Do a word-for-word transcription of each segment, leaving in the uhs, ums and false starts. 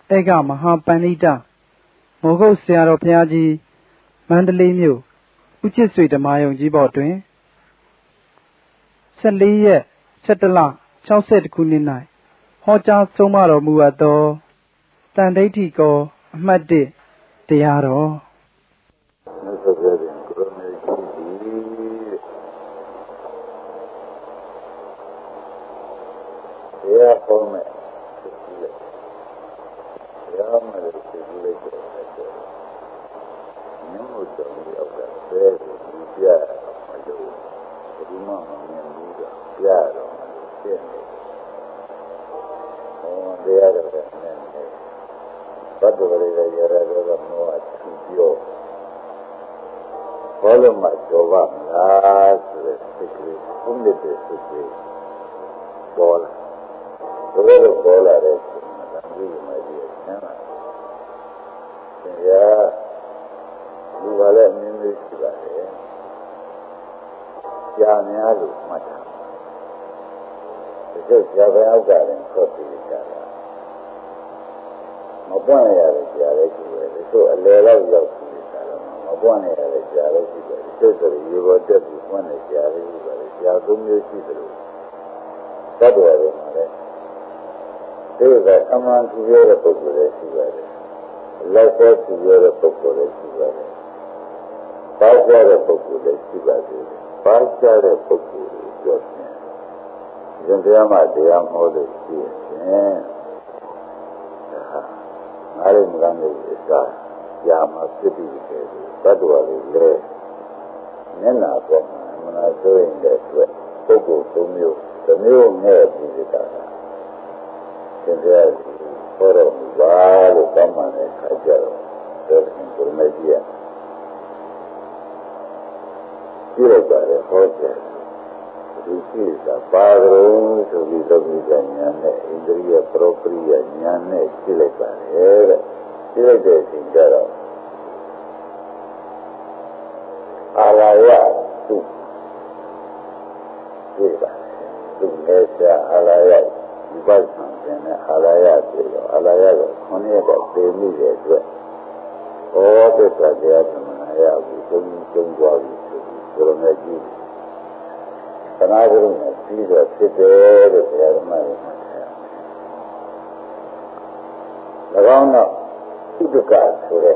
Ega Maha Panita Mogo Siaro Piaji Mandalay Mu Uchisui the Mayong Jibotwin Saliye Setala Chauset Kuninai Hoja Somaro Muato Tandatico Madi Diaro Yeah, for me. Yeah, my little village. You know, the very yeah, my little. The mom and the yeah, oh, the other man. But the very other no, to you. Follow my job, last secret, only the secret. Ball. The little ball at it, I'm really my dear. Yeah, you will let me miss you about it. Yamialu, my time. Because you have an outgoing copy of that. My boy had a dialect, so a little love to be done. My boy had a dialect, because you were dead with one of the dialect, but you have to miss you. That was it. There is a man to wear a book with a cigarette. Like that to wear a book with a cigarette. Pass out a book with a cigarette. Pass out a book with a cigarette. You can they are all the same. I didn't run with the Yama City, but was there. Nena, when I was doing that, Pogo to you, the new hair visitor. Since I for a while, come on, I got to Media. You got a hotel. This is a padron to be the Viganyane, Indria Propria, Yane, Chilica, here, Chilica in Garo. Alaya, two. Chiba, two Nesha, Alaya. But something, Alaya, Alaya, Honega, they need it. All the Tadia, we don't go to the Magi. Another room, Peter, sit there, they have my around now, to the car,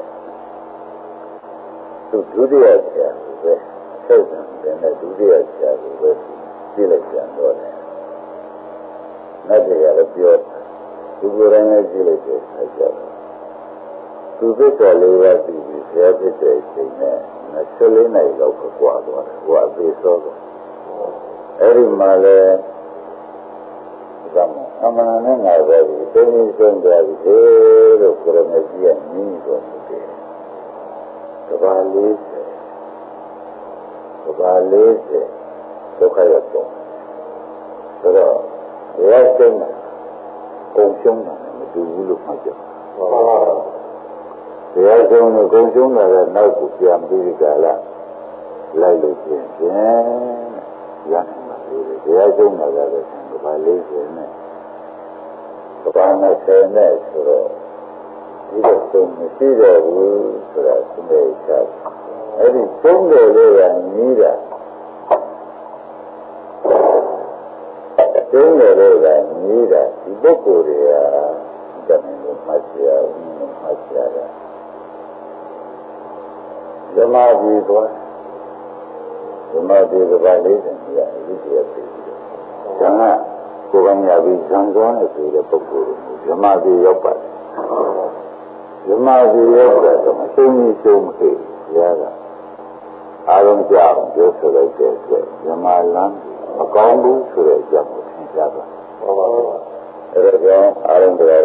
to do the idea, then I do the idea, with Felix and all. Nothing out of your super energy like this, I guess. To this, I live at the every day, and actually, I love a quadra, what they saw. Every mile, I'm an another, then you don't have a head of energy and means on the day. The valley, the valley, the Kayato. So, yes, then, Gongshung, do you look my job? The other one, Gongshung, I know to be a big gala. Lily, Yan, the other one, I have a violation. But I'm not saying that, so you just don't see the rules for us to make up. Every single day I need that. Don't know that neither. The book or the Masia, Masia. The Mahdi was the Mahdi the violation, yeah, this is a big deal. Jana, Koganya, we can't go on to the book. The Mahdi Yopa. The Mahdi Yopa, show me, show me, yeah. I don't doubt, just so like that. The Mahdi, a combo to the jungle. Everyone, I don't know.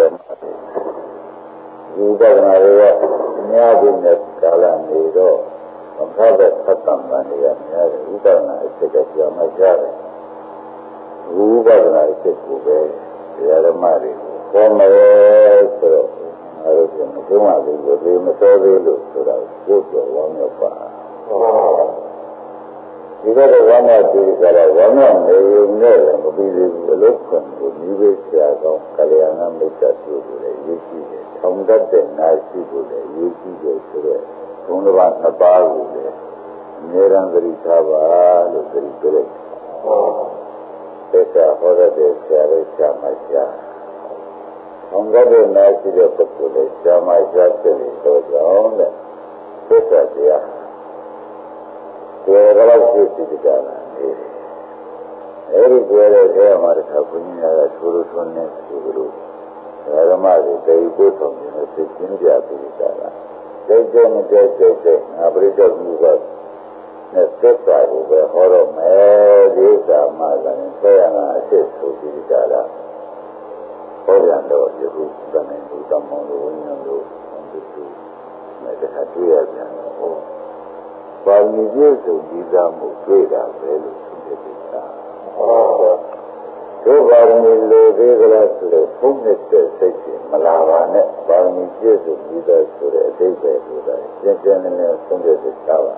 You got another Niabin at Kalanido, from Father Katamania, you got an I take a Yamajari. Who got an I take away the other Mari? From my way, I was in the Jumadi, the Matori look to the good along your fire. You got a one of these that are one of the nail and be the look and the new Kalia နာမိတ်တာပြုလို့လည်းရည်ရှိတယ်။ထောင်တတ်တဲ့နာရှိဖို့လည်းရည်ရှိတယ်ဆိုတော့ဘုံတစ်ပါးနှစ်ပါးကိုလည်းအမြဲတမ်းသတိထားပါလို့သတိပေးလိုက်။ဟောသက်သာဟောတဲ့ဆရာလေးဆရာမဆရာထောင်တတ်တဲ့နာရှိတဲ့ပုဂ္ဂိုလ်လည်းဆရာမဆရာဖြစ်နေတော့ကြောင်းတဲ့သက်သာတရားကျေရတော့ဖြစ်စီကြတာနေအဲဒီကျေရတဲ့ဆရာမတစ်ခါဘုန်းကြီးကထိုးလို့ထွန်းနေသူတို့ဓမ္မတွေတေကိုယ်ဆောင်နေသိချင်းပြပြီးကြတာစိတ်ကြမကြိုက်ကြိုက်တဲ့ငါပြိတ္တမှုကနဲ့သက်သာကိုပဲဟောတော့မယ်ဒီသာမှလည်းဆရာကအစ်စ်ဆိုပြီးကြတာဟောပြန်တော့ယခုတမန်တို့တမောင်တို့ဝိညာဉ်တို့ဒီသူနဲ့တခါတွေ့ရပြန်တော့ဟောပါဠိပြည့်စုံပြီးသားမှုတွေ့တာပဲလို့သူတည်းကဟောတို့ပါရမီလိုသေးကြလားဆိုတော့ဖုံးနေတဲ့စိတ်ကြီးမလာပါနဲ့ပါရမီပြည့်စုံပြီးသားဆိုတဲ့အတိတ်ပဲဆိုတာကျန်ကျန်နဲ့နဲ့ဆုံးဖြတ်ချက်ချပါ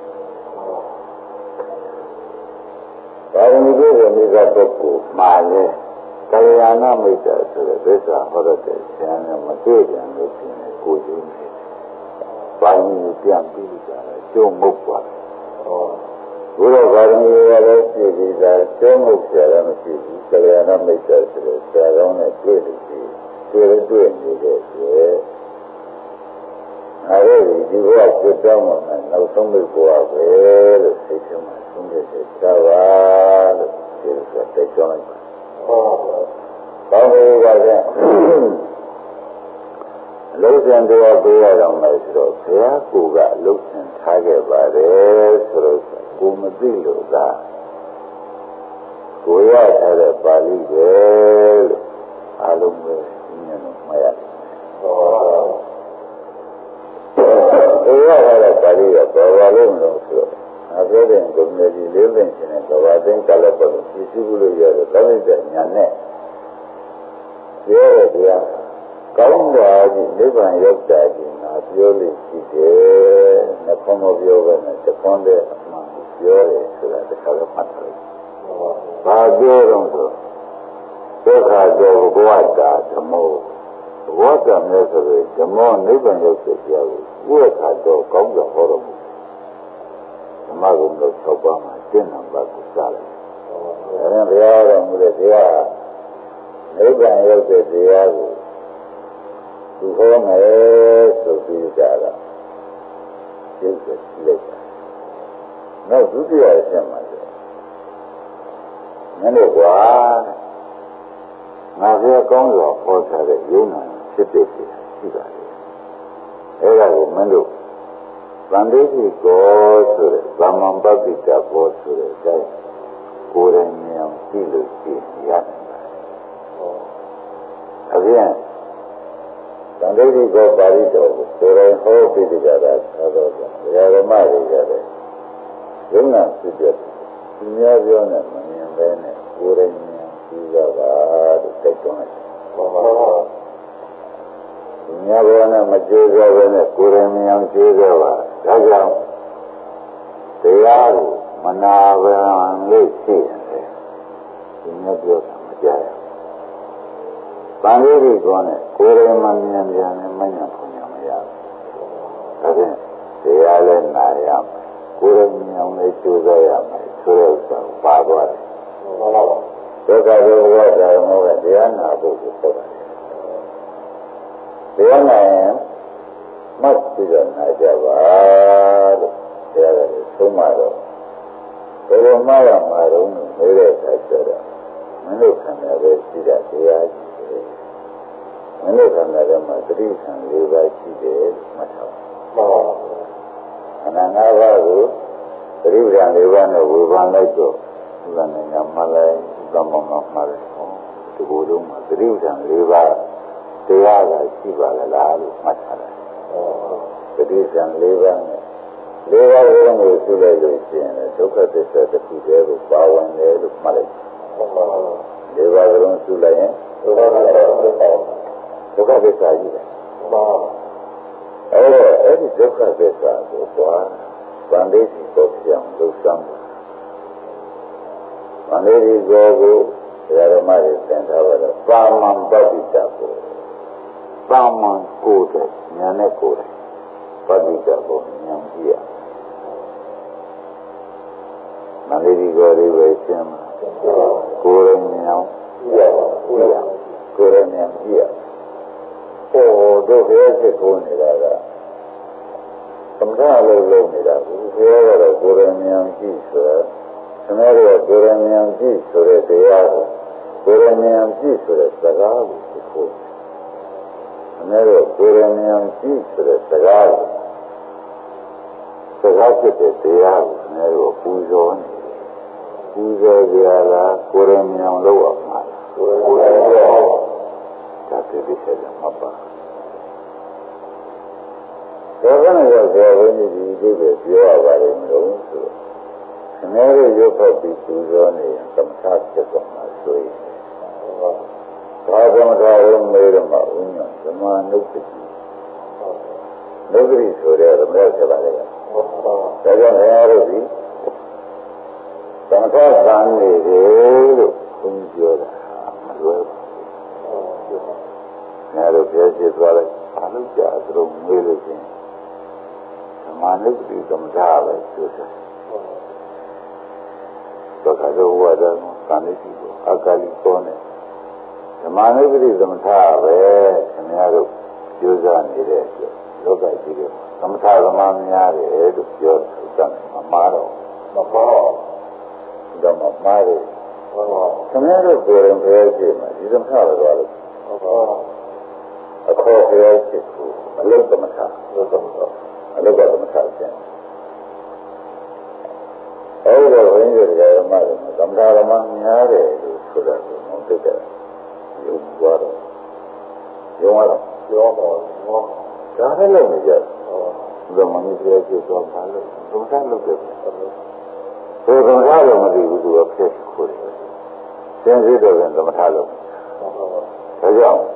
ပါရမီပြည့်စုံပြီးသားပုဂ္ဂိုလ်မှာလဲကာယနာမိတ်တာဆိုတဲ့သစ္စာဟောတဲ့ဆရာနဲ့မတွေ့ကြလို့ရှိရင်ကိုယ်ကြီးနေပါရမီပြန်ပြီးကြတယ်ကျုံမုတ်သွားတယ်ဘုရားဗာရမီရလည်းပြည့်ပြီးသားကျုံမုတ်ဆရာလည်းမရှိဘူးကာယနာမိတ်တာဆိုတဲ့ဆရာကောင်းနဲ့တွေ့လို့ရှိတွေ့တွေ့နေတဲ့ဆိုအဲ့ဒီဒီဘဝကိုတောင်းမှနောက်ဆုံးမိတ်ဘဝပဲလို့သိချင်မှဆုံးဖြတ်ချက်ချပါလို့ဒီလိုတိုက်တွန်းလိုက်ပါကောင်းပြီပါဗျာအလုံးစုံတရားပေးရအောင်မယ်ဆိုတော့ဘုရားကိုယ်ကအလုံးစုံထားခဲ့ပါတယ်ဆိုတော့ကိုမသိလို့သာကိုရထားတဲ့ပါဠိပဲလို့အားလုံးပဲဉာဏ်နဲ့မှတ်ရတယ်ဟောကိုရထားတဲ့ပါဠိကဘာပါလို့မလို့ဆိုတော့အပြောတဲ့ကိုမြည်ကြီးလေးသိင်ရှင်တဲ့ဘာသိင်ကလည်းပေါ့လို့သိစုလို့ရတယ်ကောင်းတဲ့ဉာဏ်နဲ့ပြောရတရားကောင်းတာကြီးနိဗ္ဗာန်ရောက်တာကြီးငါပြောလို့ရှိတယ်နှခေါင်းမပြောဘဲနဲ့တခွန်းတည်းအမှန်ပြောတယ်ဆိုတာတစ်ခါတော့မှတ်တယ်ဘာပြောတော့ဆိုဒုက္ခကြောဘဝတာဓမ္မောဘဝတာမျိုးဆိုရင်ဓမ္မောနိဗ္ဗာန်ရောက်တဲ့တရားကိုဝိခါတော့ကောင်းတာဟောတော်မူဓမ္မကုံတော့၆ပါးမှာကျင့်နံပါတ်ကိုစလိုက်ဒါနဲ့ဘုရားတော်မူတဲ့တရားနိဗ္ဗာန်ရောက်တဲ့တရားကိုသူဟောမယ်ဆိုပြီးကြတာသိစေလိုက်တာနောက်ဒုတိယအချက်မှာဆိုမင်းတို့ကွာငါပြောကောင်းစွာဟောထားတဲ့ယုံနာဖြစ်တဲ့ဖြစ်ရှိပါလေအဲ့ဒါကိုမင်းတို့သံဃိတိကောဆိုတဲ့သမ္မပပ္ပိတဘောဆိုတဲ့အတိုင်းကိုယ်တိုင်ဉာဏ်ကြည့်လို့ရှိရတယ်အပြင်သံဃိတိကောပါဠိတော်ကိုကိုယ်တိုင်ဟောပြီးကြတာသာတော့ဗျာဓမ္မတွေကြတယ်ယုံနာဖြစ်တဲ့သူများပြောနေမမြင်ပဲနဲ့ကိုယ်တိုင်ဉာဏ်ကြည့်ကြပါလို့တိုက်တွန်းလိုက်သူများပြောနေမကြိုးစားပဲနဲ့ကိုယ်တိုင်ဉာဏ်ကြည့်ကြပါဒါကြောင့်တရားကိုမနာပဲလို့ရှိရင်သူများပြောတာမကြားရဘူးတန်လေးတွေကောနဲ့ကိုယ်တိုင်မှမြင်ပြန်နဲ့မညာခွင့်ရမရဘူးဒါဖြင့်တရားလည်းနာရမယ်ကိုယ်တိုင်မြင်အောင်လည်းကြိုးစားရမယ်ဆိုတဲ့ဥစ္စာကိုပါသွားတယ်ဒုက္ခဒုက္ခဝါဒမောကတရားနာဖို့ကိုပြောတာတရားနာရင်မှတ်ပြီးတော့နာကြပါလို့တရားကလည်းသုံးပါတော့ဘယ်လိုမှရမှာတော့နေတဲ့အခါကျတော့မင်းတို့ခန္ဓာပဲရှိတာတရားကြီးတယ်မင်းတို့ခန္ဓာထဲမှာသတိခံ၄ပါးရှိတယ်မှတ်ထားပါခန္ဓာ၅ပါးကိုသတိခံ၄ပါးနဲ့ဝေဖန်လိုက်တော့ဒီကနေ့ညမှလည်းသမ္မောကမှလည်းဒီကိုယ်လုံးမှာသတိခံ၄ပါးတရားကရှိပါလားလို့မှတ်ထားတယ်သတိခံ၄ပါးနဲ့၄ပါးကိုဆိုလိုက်လို့ရှိရင်ဒုက္ခသစ္စာတစ်ခုတည်းကိုပါဝင်တယ်လို့မှတ်လိုက်၄ပါးကလုံးဆိုလိုက်ရင်ဒုက္ခသစ္စာဒုက္ခသစ္စာကြီးတယ်အဲ့တော့အဲ့ဒီဒုက္ခသစ္စာကိုပွားဗန္ဓိတိကိုပြောင်းလို့ဆောင်ဗန္ဓိတိကိုကိုတရားဓမ္မတွေသင်ထားတော့ပါမန်ပဋိတတ်ကိုပါမန်ကိုယ်တဲ့ဉာဏ်နဲ့ကိုယ်တဲ့ပဋိတတ်ကိုဉာဏ်ကြည့်ရမန္တလေးကိုယ်လေးပဲရှင်းမှာကိုယ်ရဲ့ဉာဏ်ကြည့်ရကြည့်ရကိုယ်ရဲ့ဉာဏ်ကြည့်ရဟိုတို့ဘယ်စစ်ကိုနေတာကသမထလုံးလုံးနေတာဘူးဘယ်ကတော့ကိုယ်ရဲ့ဉာဏ်ကြည့်ဆိုတော့သမထရဲ့ကိုယ်ရဲ့ဉာဏ်ကြည့်ဆိုတဲ့တရားကိုကိုယ်ရဲ့ဉာဏ်ကြည့်ဆိုတဲ့စကားကိုသိဖို့သမထရဲ့ကိုယ်ရဲ့ဉာဏ်ကြည့်ဆိုတဲ့စကားကိုစကားဖြစ်တဲ့တရားကိုသမထရဲ့ပူဇော်နေပူဇော်ကြလားကိုယ်ရဲ့ဉာဏ်လောက်အောင်ပါကိုယ်ရဲ့ဉာဏ်ဒါပြည့်ပြည့်စုံစုံမှတ်ပါဒါကလည်းဆရာဘုန်းကြီးဒီဒီပဲပြောရပါတယ်မလို့ဆိုတော့ခင်ဗျားတို့ရုပ်ဖတ်ပြီးပူဇော်နေရင်သမထဖြစ်သွားမှာဆိုရင်ဘာသမထရောမေးတော့မှဥညဓမ္မနုပ္ပတိနုပ္ပတိဆိုတဲ့ဓမ္မဆက်ပါလေဒါကြောင့်ခင်ဗျားတို့ဒီသမထကံနေတယ်လို့ဘုန်းကြီးပြောတာမလွယ်ဘူးခင်ဗျားတို့ပြောချင်သွားလိုက်ဘာလို့ကြာသူတို့မေးလို့ချင်းမာနုပ္ပတိသမထပဲဆိုတယ်တော့ကတော့ဝါဒသံဃာတိကိုအကာလီပေါ်နေဓမ္မနုပ္ပတိသမထပဲခင်ဗျားတို့ကြိုးစားနေတဲ့အတွက်လောကကြီးတွေသမထသမားများတယ်လို့ပြောတယ်မမှားတော့မပေါ်တော့မမှားတယ်ခင်ဗျားတို့ကိုယ်ရင်ဖျက်ရှိမှဒီသမထပဲသွားလို့အခေါ်ဖျက်ရှိကိုအလုသမထလို့သမထအလုကသမထပြန်အဲ့ဒါဘုန်းကြီးတွေကဓမ္မတွေသမထဓမ္မများတယ်လို့ဆိုတာကိုမသိကြဘူးယုံသွားတော့ယုံရတော့ပြောတော့ဒါလည်းလုပ်နေကြတယ်ဘုရားမင်းကြီးပြောတော့ဘာလို့သမထလုပ်တယ်ဘယ်သမထလို့မသိဘူးသူကဖြစ်ခိုးတယ်သင်္သေးတော့သမထလုပ်ဒါကြောင့်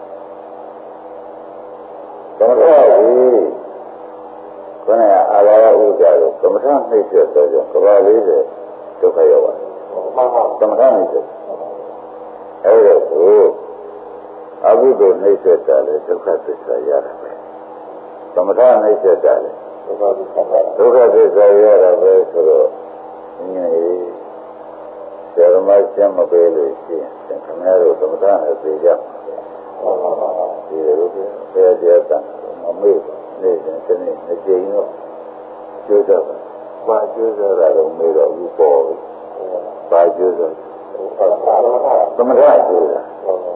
သမထကြီးခဏအာရယဥစ္စာကိုသမထနှိမ့်ဆက်တော့ကြောင့်ကဘာလေးတဲ့ဒုက္ခရောက်ပါတယ်သမထနှိမ့်ဆက်အဲ့ဒါကိုအဘုဒ္ဓနှိမ့်ဆက်တာလေဒုက္ခသစ္စာရတာပဲသမထနှိမ့်ဆက်တာလေဒုက္ခသစ္စာဒုက္ခသစ္စာရတာပဲဆိုတော့ငြိမ်ဆရာမကျမ်းမပေးလို့ရှိရင်ခင်ဗျားတို့သမထနဲ့ပြေကြဒီလိုပဲဆရာကျမ်းတာမမေ့နေတယ်ဒီနေ့အကျဉ်းတော့ကျိုးတော့ဘာကျိုးတော့တာတော့မေးတော့ဘူးပေါ်ပြီဘာကျိုးတော့သမထကျိုးတာ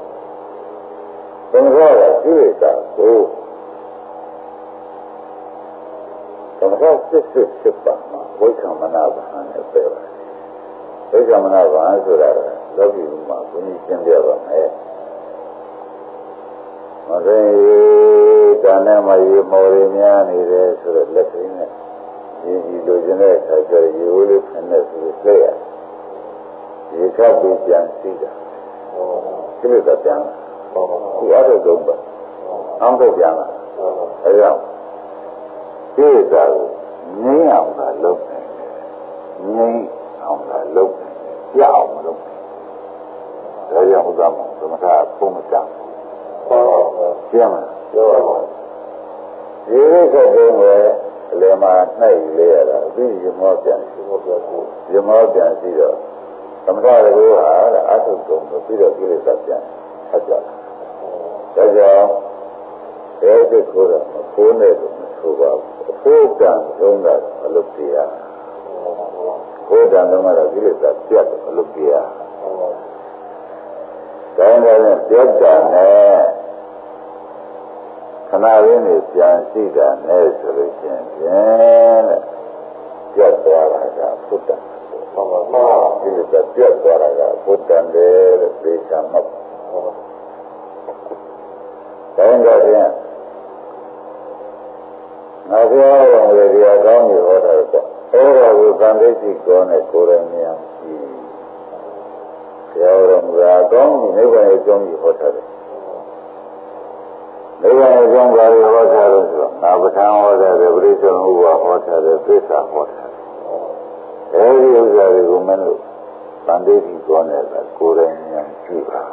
သမထကကျိုးတာကိုသမထစစ်စစ်စစ်ပါမှာဝိက္ခမနာဘာနဲ့ပဲပါဝိက္ခမနာဘာဆိုတာလောကီမှာဘုန်းကြီးရှင်းပြပါမယ်မသိဒါနဲ့မရေမော်ရများနေတယ်ဆိုတော့လက်ရင်းနဲ့ဒီဒီလိုချင်တဲ့အခါကျရေဟိုးလေးဖန်တဲ့ဆိုလက်ရရေခပ်ပြီးပြန်စီးတာဒီလိုတော့ပြန်လာဒီအဲ့ဒါတော့ပါအောင်တော့ပြန်လာအဲကြောင့်ဒီသာကိုငြိမ်းအောင်သာလုပ်တယ်ငြိမ်းအောင်သာလုပ်တယ်ရအောင်မလုပ်ဒါကြောင့်ဥဒ္ဒမသမထပုံမတတ်ကျမ်းမှာပြောရအောင်ဒီလိုဆိုတော့အလယ်မှာနှိုက်လေရတာပြီးရမောပြန်ရမောပြန်ရမောပြန်စီတော့သမထရကိုဟာအထုတုံပြီးတော့ကိလေသာပြန်ဆက်ကြတာဒါကြောင့်အဲဒီကိုယ်တော့မဖိုးနဲ့လို့မဆိုပါဘူးအဖို့ကံလုံးတာအလုပ်တရားကိုယ်ကံလုံးကတော့ကိလေသာပြတ်တယ်အလုပ်တရားဒါနဲ့ပြတ်တာနဲ့ခဏရင်းနေပြန်ရှိတာနဲ့ဆိုလို့ရှိရင်ဖြင့်ပြတ်သွားတာကဘုဒ္ဓဘာမှမဒီလိုပြတ်သွားတာကဘုဒ္ဓံတယ်လို့သိချင်မှာဒါနဲ့ဖြင့်ငါပြောရအောင်လေဒီအကောင်းကြီးဟောတာတော့အဲ့ဒါကိုသံသိရှိကောနဲ့ကိုယ်ရမြင်ကြည့်ပြောရမှာအကောင်းကြီးနိဗ္ဗာန်ရဲ့အကြောင်းကြီးဟောတာတယ်နိဗ္ဗာန်အကြောင်းဘာတွေဟောထားလို့ဆိုတော့ငါပဋ္ဌာန်းဟောထားတယ်ပရိစ္ဆေဥပ္ပါဟောထားတယ်သစ္စာဟောထားတယ်အဲဒီဥစ္စာတွေကိုမင်းတို့တန်တေကြီးကောနဲ့ကကိုယ်တိုင်ဉာဏ်ကြည့်ပါ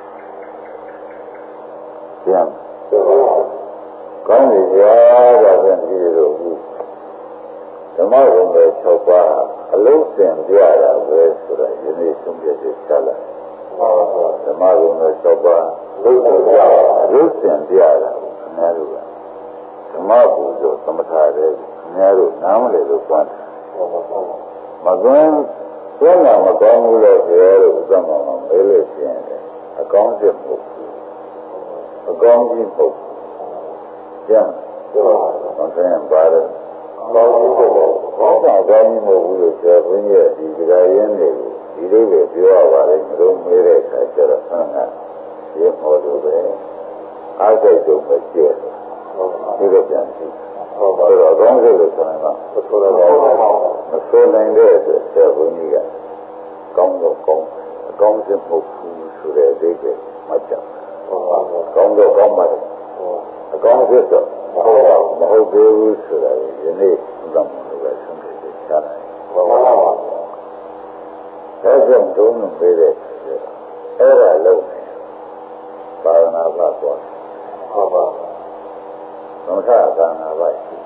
ပြန်ကောင်းပြီကြာပါပြန်ကြည့်လို့ဓမ္မဘုံရဲ့၆ပါးအလုံးစင်ပြတာပဲဆိုတာယနေ့ဆုံးဖြတ်ချက်ချလိုက်ဓမ္မဘုံရဲ့၆ပါးလုံးစင်ပြတာလုံးစင်ပြတာခင်ဗျားတို့ကဓမ္မဘုံဆိုသမထတဲ့ခင်ဗျားတို့နားမလည်လို့ပွားတယ်မကွန်းကျွမ်းတာမကောင်းဘူးလို့ပြောလို့ဥစ္စာမှမမေးလို့ရှိရင်အကောင်းစစ်မဟုတ်ဘူးအကောင်းကြီးမဟုတ်ဘူးကျန်တော့ဆင်းပါတယ်ကောင်းကြီးမဟုတ်ဘူးကောင်းတာကောင်းကြီးမဟုတ်ဘူးလို့ပြောဘုန်းကြီးဒီကြရင်းတွေဒီလိုပဲပြောရပါလိမ့်မလို့မေးတဲ့အခါကျတော့ဆန်းကရေဟောလို့ပဲအားစိတ်တော့မကျဲဒီလိုပြန်ကြည့်ဟုတ်ပါတော့ကောင်းစိတ်လို့ဆိုရင်တော့ဆိုတော့မဆိုနိုင်တဲ့အတွက်ဆရာဘုန်းကြီးကကောင်းတော့ကောင်းအကောင်းစစ်မဟုတ်ဘူးဆိုတဲ့အသေးစိတ်မှတ်ကြဟုတ်ပါဘူးကောင်းတော့ကောင်းပါတယ်အကောင်းစစ်တော့ဟုတ်ပါဘူးမဟုတ်သေးဘူးဆိုတာဒီနေ့ဥဒ္ဒမလို့ပဲဆုံးဖြတ်ချက်ချလိုက်ဟုတ်ပါဘူးဒါကြောင့်တုံးလို့ပြေးတဲ့အဲ့ဒါလုံးပါရဏဘသွားဟုတ်ပါဘူးသမထသာနာဘရှိ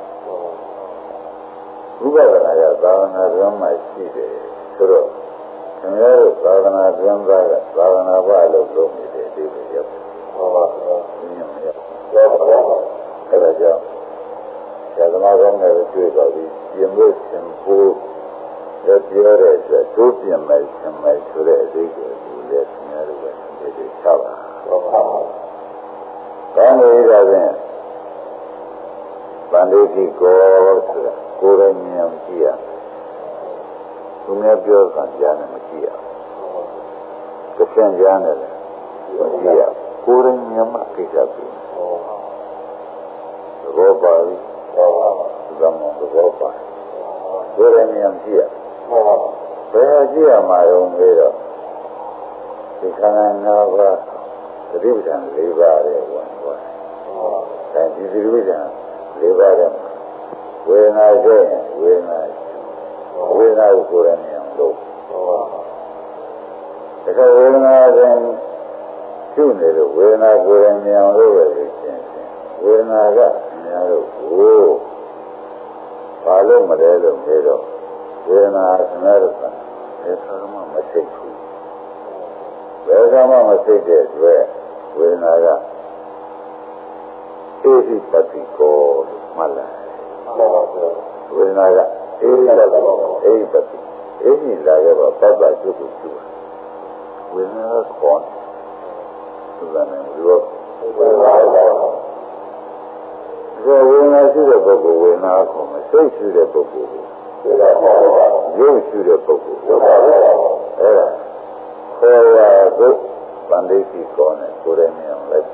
ဥပဒနာရသာနာတွင်မှရှိတယ်ဆိုတော့ခင်ဗျားတို့သာနာတွင်သားကသာနာဘလို့လုံးနေတယ်ဒီလိုရောက်ဟုတ်ပါဘူးညမရောက်ရောက်ပါအဲ့ဒါကြောင့်ဆရာသမားကောင်းတွေတွေ့ပါပြီပြင်လို့ရှင်ဖို့ရပြောတဲ့အတွက်တို့ပြင်မယ်ရှင်မယ်ဆိုတဲ့အသေးကိုဒီလေခင်ဗျားတို့ပဲဒီလိုချပါဟုတ်ပါဘူးကောင်းပြီဒါဖြင့်ဗန္ဓေတိကိုဆိုတာကိုယ်တိုင်မြင်အောင်ကြည့်ရသူများပြောကံကြားနေမကြည့်ရတဖြန့်ကြားနေတယ်မကြည့်ရကိုယ်တိုင်မြင်မှကိစ္စပြီသဘောပါပြီသံဃာသဘောပါကိုယ်တိုင်မြင်အောင်ကြည့်ရဘယ်ကြည့်ရမှာရောမေးတော့ဒီခန္ဓာ၅ပါးသတိပဋ္ဌာန်၄ပါးရဲ့ဝင်သွားတယ်ဒီသတိပဋ္ဌာန်လေးပါးတဲ့ဝေဒနာကျရင်ဝေဒနာဝေဒနာကိုကိုယ်ရမြင်လို့တခါဝေဒနာရင်ကျุနေလို့ဝေဒနာကိုယ်ရမြင်လို့ပဲရှင်းရှင်းဝေဒနာကအများလို့ဟိုဘာလို့မလဲလို့ပြောတော့ဝေဒနာဆင်းရဲတော့ဘယ်သာမှမသိဘူးဘယ်သာမှမသိတဲ့အတွက်ဝေဒနာကအေဟိပတိကိုမှတ်လိုက်ဝေဒနာကအေဟိပတိအေဟိပတိအေဟိလာခဲ့တော့ပတ်ပတ်ကျုပ်ကိုကျူဝေဒနာခေါ်သူကလည်းဒီလိုဝေဒနာဒီဝေဒနာရှိတဲ့ပုဂ္ဂိုလ်ဝေဒနာခေါ်မယ်စိတ်ရှိတဲ့ပုဂ္ဂိုလ်ကိုရုပ်ရှိတဲ့ပုဂ္ဂိုလ်အဲ့ဒါခေါ်ရဖို့ဗန္ဓိတိခေါ်နေကိုယ်ရမြင်အောင်လိုက်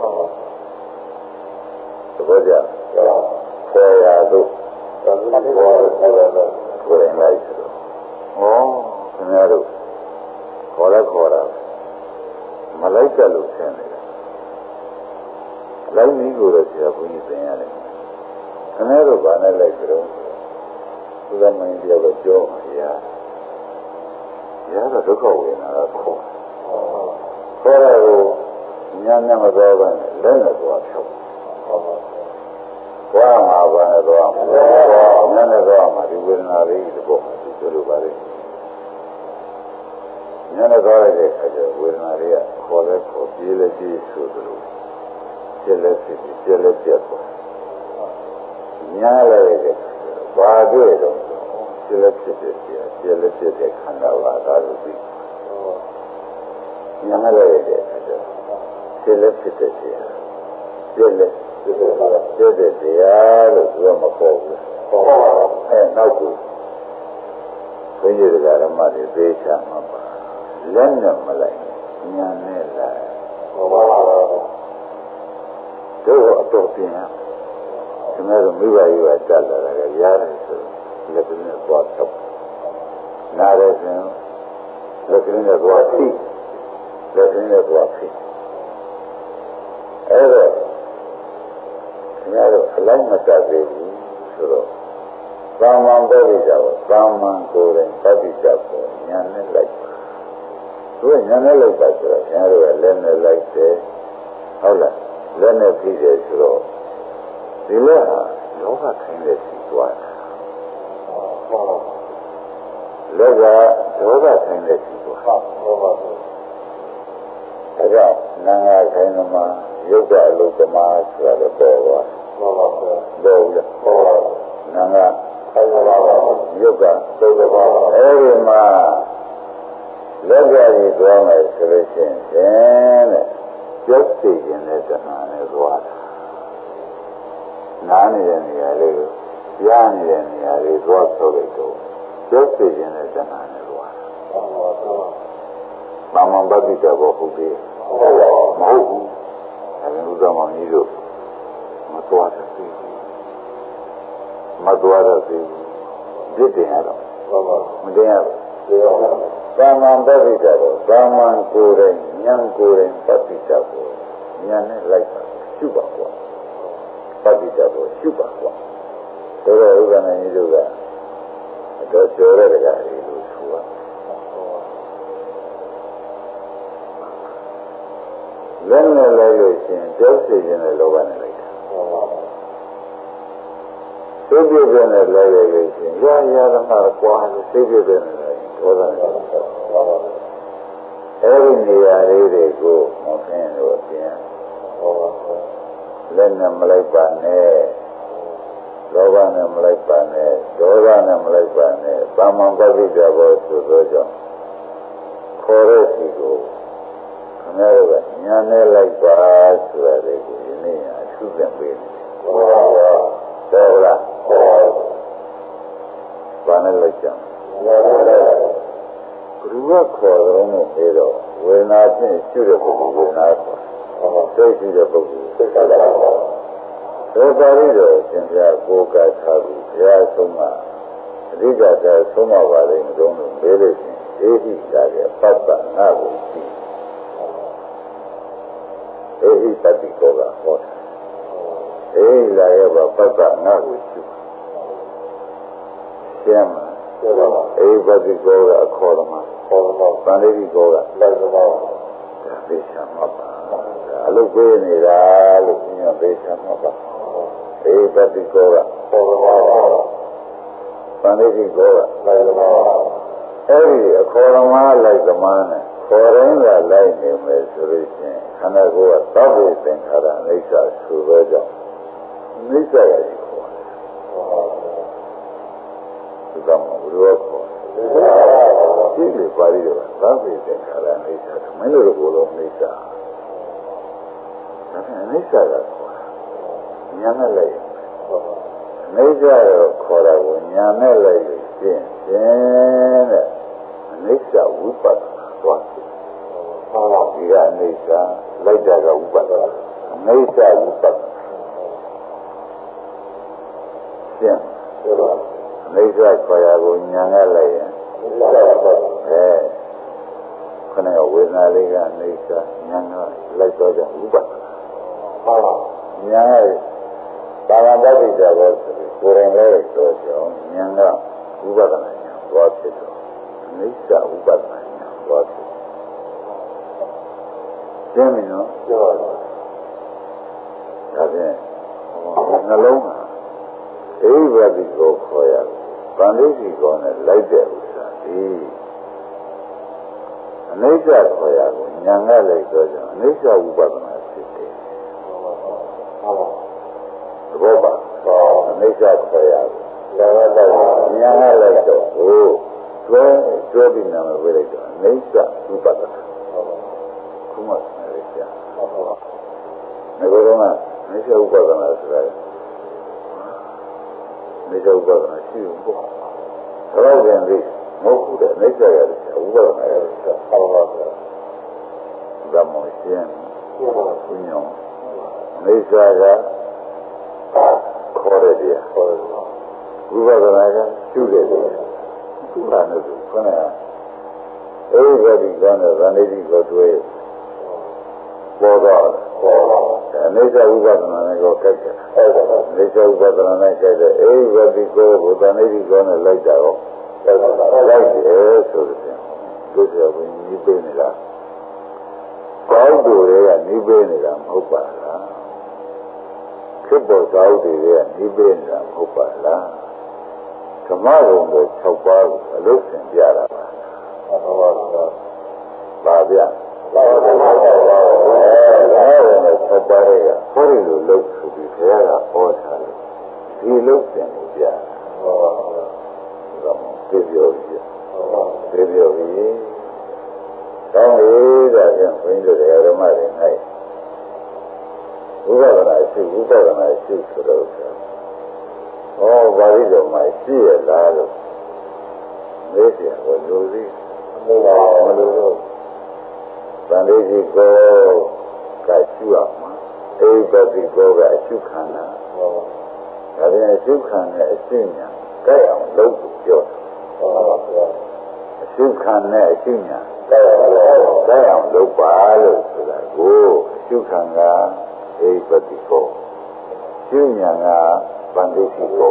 သဘောကျခေါ်ရလို့ခေါ်ရလို့ကိုယ်ရင်လိုက်ဆိုတော့ဩခင်ဗျားတို့ခေါ်လဲခေါ်တာမလိုက်ကြလို့ဆင်းနေတယ်လိုက်နည်းကိုတော့ဆရာဘုန်းကြီးသင်ရတယ်ခင်ဗျားတို့ဘာနဲ့လိုက်ကြတော့သူကမင်းပြောတော့ပြောပါရာရာတော့ဒုက္ခဝေဒနာတော့ခေါ်ခေါ်ရကိုညာနဲ့မတော်ပါနဲ့လက်နဲ့သွားဖြုတ်ဘွားမှာဘာနဲ့တော့မှာနည်းနည်းတော့မှာဒီဝေဒနာလေးဒီပေါ့ဒီလိုပါလေနည်းနည်းတော့လိုက်တဲ့အခါကျဝေဒနာလေးကခေါ်လဲခေါ်ပြေးလဲပြေးဆိုသလိုပြက်လဲဖြစ်ပြီးပြက်လဲပြက်သွားညားလဲတဲ့ဘာတွေ့တော့ပြက်လဲဖြစ်တဲ့ပြက်ပြက်လဲဖြစ်တဲ့ခန္ဓာပါဒါလို့ပြီးညားလဲတဲ့အခါကျပြက်လဲဖြစ်တဲ့ပြက်ပြက်လဲကျိုးတဲ့တရားလို့သူကမပေါ်ဘူး။ဟုတ်ပါဘူး။အဲနောက်ကူဘုန်းကြီးတွေကဓမ္မတွေသိချာမှာပါ။လက်နဲ့မလိုက်ညာနဲ့လိုက်။ဟုတ်ပါဘူး။တို့အတော်ပြင်ရ။ဒီမဲ့မိဘကြီးကတက်လာတယ်ရတယ်ဆိုလက်ကလေးနဲ့သွားတော့နားရစဉ်လက်ကလေးနဲ့သွားထိလက်ကလေးနဲ့သွားထိအဲ့တော့ညာတော့အလိုက်မတတ်သေးဘူးဆိုတော့သာမန်ပဲကြပါသာမန်ကိုယ်တိုင်သတိချက်ကိုညာနဲ့လိုက်ပါသူကညာနဲ့လိုက်ပါဆိုတော့ခင်ဗျားတို့ကလက်နဲ့လိုက်တယ်ဟုတ်လားလက်နဲ့ပြီးတယ်ဆိုတော့ဒီလက်ဟာလောကခိုင်းတဲ့စီသွားတာလက်ကလောကခိုင်းတဲ့စီသွားဟုတ်ပါဘူးအဲဒါနာငါခိုင်းသမားယုတ်ကအလုသမားဆိုတာတော့ပေါ်သွားဟုတ်ပါဘူးတော့ဟုတ်ပါဘူးနာငါခိုင်းသမားယုတ်ကသုသမားအဲဒီမှာလက်ကြကြီးသွားမယ်ဆိုလို့ရှိရင်တဲ့ကြောက်စီခြင်းနဲ့တဏှာနဲ့သွားတာနားနေတဲ့နေရာလေးကိုကြားနေတဲ့နေရာလေးသွားဆိုလိုက်တော့ကြောက်စီခြင်းနဲ့တဏှာနဲ့သွားတာဘာမှမပတ်တဲ့ဘောဟုတ်ပြီမဟုတ်ဘူးအဲဒီဥဒ္ဓမောင်ကြီးတို့မသွားတဲ့စီမသွားတဲ့စီပြစ်တင်ရတော့မတင်ရဘူးသာမန်ပဋိစ္ဆေတော့သာမန်ကိုယ်တိုင်ဉာဏ်ကိုယ်တိုင်ပဋိစ္ဆေကိုဉာဏ်နဲ့လိုက်ပါရှုပါကွာပဋိစ္ဆေကိုရှုပါကွာဒါတော့ဥပ္ပန္နကြီးတို့ကအတော်ကျော်တဲ့တကားလေးလို့ဆိုပါလက်နဲ့လိုက်လို့ရှိရင်ကြောက်စီခြင်းနဲ့လောဘနဲ့လိုက်တာသိပြည့်ပြည့်နဲ့လိုက်ရလို့ရှိရင်ရာရာဓမ္မကွာလို့သိပြည့်ပြည့်နဲ့ဒေါသနဲ့အဲဒီနေရာလေးတွေကိုမခင်းလို့ပြင်လက်နဲ့မလိုက်ပါနဲ့လောဘနဲ့မလိုက်ပါနဲ့ဒေါသနဲ့မလိုက်ပါနဲ့သာမန်ပဋိစ္စဘောဆိုသောကြောင့်ခေါ်တဲ့စီကိုခင်ဗျားတို့ကညာနဲ့လိုက်ပါဆိုရတဲ့ကိုဒီနေ့အထူးပြန်ပေးနေတယ်ဟုတ်ပါဘူးဟုတ်လားဟုတ်ပါဘူးဘာနဲ့လိုက်ကြညာနဲ့လိုက်ဘုရားခေါ်တော်မူပြီးတော့ဝေဒနာဖြင့်ရှုတဲ့ပုဂ္ဂိုလ်ဝေဒနာခေါ်သိရှိတဲ့ပုဂ္ဂိုလ်သိတာပါသောတာရိတော်ရှင်ပြကိုယ်ကထားပြီးဘုရားဆုံးမအဓိကတည်းဆုံးမပါလိမ့်မလို့လေးလို့ရှင်အေဟိတာရဲ့ပတ္တငါကိုရှိအေဟိတတိကောကဟောတာအေဟိလာရဲ့ပတ္တငါကိုရှိရှင်းမှာအေဘတိကောကအခေါ်တော်မှာခေါ်တော်ဗန္ဓတိကောကလက်တော်ဒါသိချမှာပါအလုပ်ပေးနေတာလို့ညသိချမှာပါအေဘတိကောကခေါ်တော်ဗန္ဓတိကောကလက်တော်အဲ့ဒီအခေါ်တော်မှာလိုက်သမားနဲ့ခေါ်တိုင်းကလိုက်နေမယ်ဆိုလို့ရှိရင်ခန္ဓာကိုယ်ကသောက်ပြီးသင်္ခါရအိဋ္ဌဆိုသောကြောင့်အိဋ္ဌရည်ခေါ်တယ်ဒါမှမဟုတ်ဘူးခေါ်ဒီလိုပါဠိတော်သာဝေသင်္ခါရအိဋ္ဌာမင်းတို့ကိုယ်လုံးအိဋ္ဌာဒါနဲ့အိဋ္ဌာကခေါ်တာညာနဲ့လိုက်အိဋ္ဌာရောခေါ်တာကိုညာနဲ့လိုက်လို့ရှင်းရှင်းတဲ့အိဋ္ဌာဝိပဿနာသွားတယ်ဟောဒီကအိဋ္ဌာလိုက်တာကဝိပဿနာအိဋ္ဌာဝိပဿနာရှင်းဆိုတော့အိဋ္ဌာခေါ်ရကိုညာနဲ့လိုက်ရင်အဲခဏဝေဒနာလေးကအိဋ္ဌာညာကလိုက်တော့ကြဝိပဿနာဟောညာရဲ့ဘာဝတ္တိတာဘောဆိုပြီးကိုယ်တိုင်လည်းတော့ကြောင်းညာကဝိပဿနာညာသွားဖြစ်တော့အိဋ္ဌာဝိပဿနာညာသွားဖြစ်ရှင်းပြီနော်ပြောပါတော့ဒါဖြင့်နှလုံးကအိဗ္ဗတိကိုခေါ်ရဗန္ဓိစီကောနဲ့လိုက်တဲ့ဥစ္စာဒီအနိစ္စခေါ်ရကိုညာငတ်လိုက်တော့ကြောင့်အနိစ္စဝိပဿနာဖြစ်တယ်သဘောပါအနိစ္စခေါ်ရညာငတ်လိုက်ညာငတ်လိုက်တော့ဟိုကျွဲကျွဲပြီးနာမဝေးလိုက်တော့အနိစ္စဝိပဿနာခုမှဆက်ရကြငါတို့ကအနိစ္စဝိပဿနာဆိုတာမိစ္ဆာဥပဒနာရှိဘူးပေါ့။ဒါတော့ပြန်ပြီးမဟုတ်ဘူးတဲ့မိစ္ဆာရတယ်ဥပဒနာရတယ်ဟောပါတော့။ဒါမှရှင်းဘုညောမိစ္ဆာကခေါ်ရတယ်ခေါ်တယ်။ဥပဒနာကရှုတယ်။သူကလည်းခဏအေဝတိကနဲ့ဗန္ဓိတိကိုတွေ့ပေါ်တော့ပေါ်တော့အနိစ္စဥပဒနာနဲ့ကိုကြိုက်တယ်အဲ့ဒါအနိစ္စဥပဒနာနဲ့ကြိုက်တယ်အေဝတိကိုဘုဒ္ဓနိတိကိုနဲ့လိုက်တာရောလိုက်တယ်ဆိုတော့သိစရာဝင်ကြီးပေးနေတာကောင်းတူတွေကနေပေးနေတာမဟုတ်ပါလားခေတ်ပေါ်ကောင်းတွေကနေပေးနေတာမဟုတ်ပါလားဓမ္မဘုံကို၆ပါးကိုအလုပ်ဆင်ပြတာပါဟုတ်ပါဘူးပါဗျာဘာလို့လဲဆိုတော့အဲဒါနဲ့၆ပါးတွေကဟောဒီလိုလုပ်ဆိုပြီးဘုရားကဟောထားတယ်ဒီလုပ်ဆင်ကိုပြတာဟုတ်ပါဘူးဒါမှသိပြောပြီးသိပြောပြီးကောင်းပြီဒါပြန်ဘုန်းကြီးတို့ဓမ္မတွေ၌ဥပဒနာရှိဥပဒနာရှိဆိုတော့ဩဘာလို့တော့မရှိရလားလို့မေးပြန်တော့လူကြီးမလို့ပါမလို့တော့ဗန္ဓေကြီးကိုကရှုရမှာအိပတိကိုကအရှုခံတာဒါပြန်အရှုခံတဲ့အရှုညာကြိုက်အောင်လုပ်ဖို့ပြောတာအရှုခံတဲ့အရှုညာကြိုက်အောင်လုပ်ပါလို့ဆိုတာကိုအရှုခံကအိပတိကိုရှုညာကဗန္ဓေကြီးကို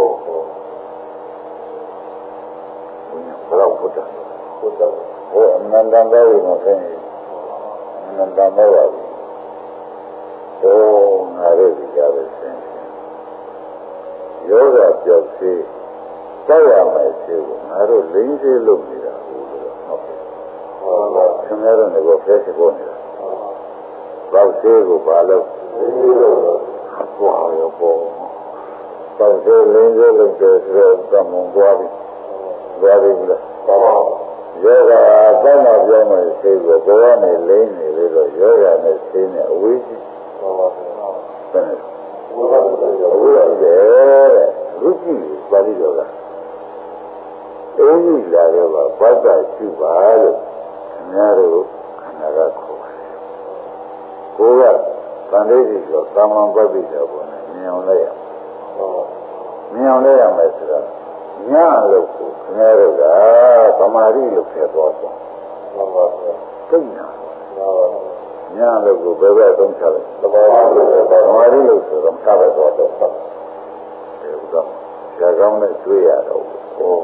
ဘယ်တော့ဘုဒ္ဓဘုဒ္ဓဟောအနန္တန်တော်ကိုမဖြစ်အနန္တန်တော်ပါဘူးဟောငါတို့ဒီကြလို့ဆင်းယောဂပြောက်စေကြောက်ရမယ်စေကိုငါတို့လိမ့်စေလုပ်နေတာဟုတ်လို့ဟုတ်ပြီဟုတ်ပါဘူးခင်ဗျားတို့ကဖဲချဖို့နေတာပေါက်စေကိုဘာလို့လိမ့်စေလို့ဟောရောပေါ့ပေါက်စေလိမ့်စေလုပ်တယ်ဆိုတော့ကမ္မွန်သွားပြီသွားပြီလားဟုတ်ပါဘူးယောဂတောင်းမှပြောမယ်စေကိုဘဝနဲ့လိမ့်နေပြီးတော့ယောဂနဲ့ဆေးနဲ့အဝေးကြီးဟုတ်ပါဘူးဘယ်နဲ့ဘုရားဘုရားတဲ့ရုပ်ကြီးပါဠိတော်ကအေးကြီးလာတော့ဘတ်တာရှိပါလို့ခင်ဗျားတို့ခန္ဓာကခေါ်ပါတယ်ကိုကသံလေးကြီးဆိုကာမံပဋိတော်ပေါ်နဲ့မြင်အောင်လိုက်ရမြင်အောင်လိုက်ရမယ်ဆိုတော့ညလို့ကိုခင်ဗျားတို့ကသမာဓိလို့ဖြစ်သွားတော့ဟုတ်ပါဘူးသိညာညလို့ကိုဘယ်ဘက်သုံးချလဲသမာဓိလို့သမာဓိလို့ဆိုတော့ဆက်ပဲသွားတော့ဒီဥစ္စာကြာကောင်းနဲ့တွေ့ရတော့ဟော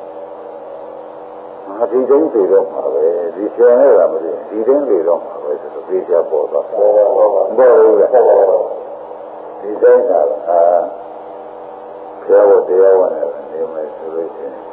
ငါဒီတိုင်းပြေတော့မှာပဲဒီဆရာနဲ့ကမသိဒီတိုင်းပြေတော့မှာပဲဆိုတော့ပြေချပေါ်သွားဟုတ်ပါဘူးဟုတ်ပါဘူးဒီတိုင်းကအာဆရာဝတရားဝင်နေမယ်ဆိုလို့ရှိရင်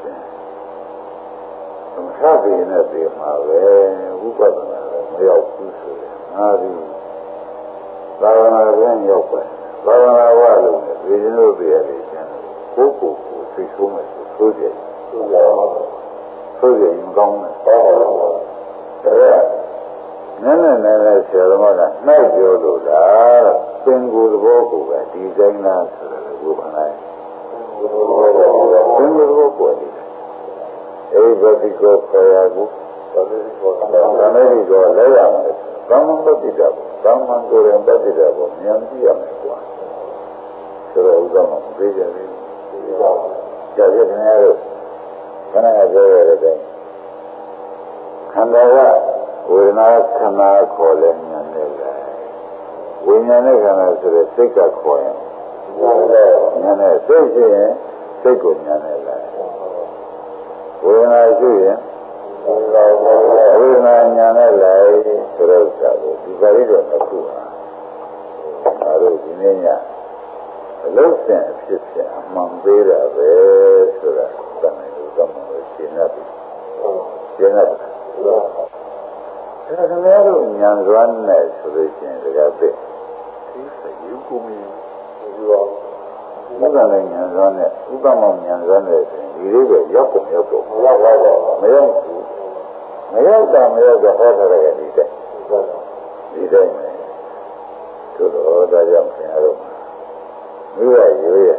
သမထပြေနဲ့ပြေမှာပဲဝိပဿနာလည်းမရောက်ဘူးဆိုရင်ငါဒီသာဝနာပြန်ရောက်ပဲသာဝနာဝလို့ပြေခြင်းလို့ပြေရတယ်ကျန်ကိုယ်ကိုယ်ကိုသိဆုံးမယ်ဆိုဆိုကြတယ်ဆိုကြပါဘူးဆိုရင်ကောင်းတယ်ဟောပါဘူးဒါကနည်းနည်းနည်းနည်းဆရာတော်ကနှိုက်ပြောလို့လားသင်္ကိုယ်သဘောကိုပဲဒီတိုင်းလားဆိုတယ်ကိုယ်ကလည်းသင်္ကိုယ်သဘောကိုတယ်အေဘတိကိုဆရာကိုသတိကိုသတိကိုလဲရမယ်ကာမပฏิတာကာမကိုယ်ရင်ပฏิတာကိုဉာဏ်ကြည့်ရမယ်ကွာဆိုတော့ဥစ္စာမပြေကြဘူးကြာရခင်ဗျားတို့ခဏကပြောရတဲ့ခန္ဓာကဝေဒနာခန္ဓာခေါ်လဲဉာဏ်နဲ့ပဲဝိညာဉ်နဲ့ခန္ဓာဆိုတဲ့စိတ်ကခေါ်ရင်ဉာဏ်နဲ့ဉာဏ်နဲ့စိတ်ရှိရင်စိတ်ကိုဉာဏ်နဲ့လိုက်ဝေဒနာရှိရင်ဝေဒနာဉာဏ်နဲ့လိုက်ဆိုတော့သာကိုဒီပါဠိတော်တစ်ခုဟာဒါတို့ဒီနေ့ညအလုံးစင်အဖြစ်ဖြစ်အမှန်ပေးတာပဲဆိုတာတမန်တော်ကမှရှင်းရတယ်ရှင်းရတယ်ဒါခင်ဗျားတို့ဉာဏ်စွမ်းနဲ့ဆိုလို့ရှိရင်တကယ်သိသိစိတ်ယူကိုမြင်ဒီတော့ဘုရားလည်းဉာဏ်စွမ်းနဲ့ဥပ္ပမောဉာဏ်စွမ်းနဲ့ဒီလေးပဲရောက်ကုန်ရောက်တော့မရောက်ပါဘူးမရောက်ဘူးမရောက်တာမရောက်တော့ဟောထားတဲ့ဒီတဲ့ဒီတိုင်းပဲသို့တော်ဒါကြောင့်ခင်ဗျားတို့မိဘရွေးရ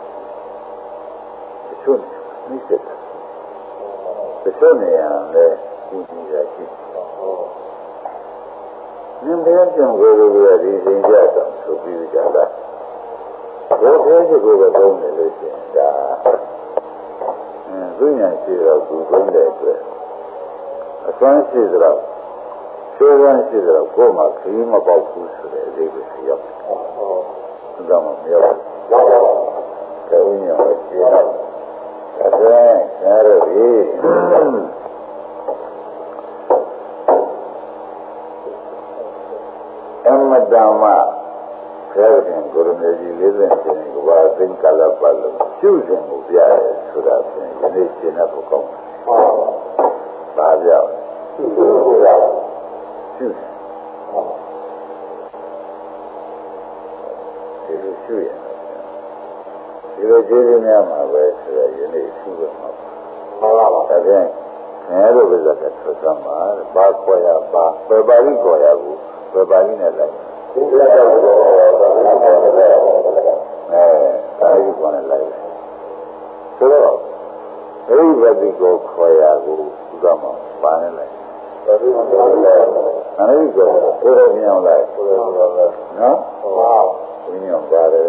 တချို့မိစ္ဆာတချို့နေရာလည်းဒီဒီရရှိနင်းတဲ့ကြောင့်ကိုယ်ကိုယ်ဒီစဉ်ကြတော့ဆိုပြီးကြတာဘယ်သေးချစ်ကိုပဲသုံးနေလို့ရှိရင်ဒါအင်းသူညာရှိတော့သူသုံးတဲ့အတွက်အစွမ်းရှိတော့ချိုးဝမ်းရှိတော့ကိုယ်မှခရီးမပေါက်ဘူးဆိုတဲ့အသေးပဲရောက်တယ်ဟုတ်ဟုတ်ဒါမှမရောက်ဘူးရောက်ပါဘူးဒါဥညာကိုရှင်းတော့ဒါဆိုရင်ငါတို့ဒီမတန်မှဘုရားရှင်ကိုရမေကြီးလေးစဉ်ရှင်ကဘာသိကလပတ်လို့ရှုစဉ်ကိုပြရဲဆိုတာဖြင့်ဒီနေ့ရှင်းတဲ့ပုဂ္ဂိုလ်ပါပြောရှုဖို့ရရှုဒီလိုရှုရဒီလိုကျေးဇူးများမှာပဲဆိုတော့ယနေ့ရှုရမှာပါပါပါဒါဖြင့်ငါတို့ဘက်ကထွက်သမှာဘာခေါ်ရပါဘယ်ပါဠိခေါ်ရဘူးဘယ်ပါဠိနဲ့လိုက်ဒီလက်တော့အဲဒါကြီးကောင်းနေလိုက်ဆိုတော့အဲဒီဘက်ဒီကိုခေါ်ရကိုဥဒ္ဓမပါနေလိုက်ဒါဒီမှာလည်းအဲဒီကိုကိုယ်ရောင်းလိုက်နော်ဟုတ်ဝိညာဉ်ပါတယ်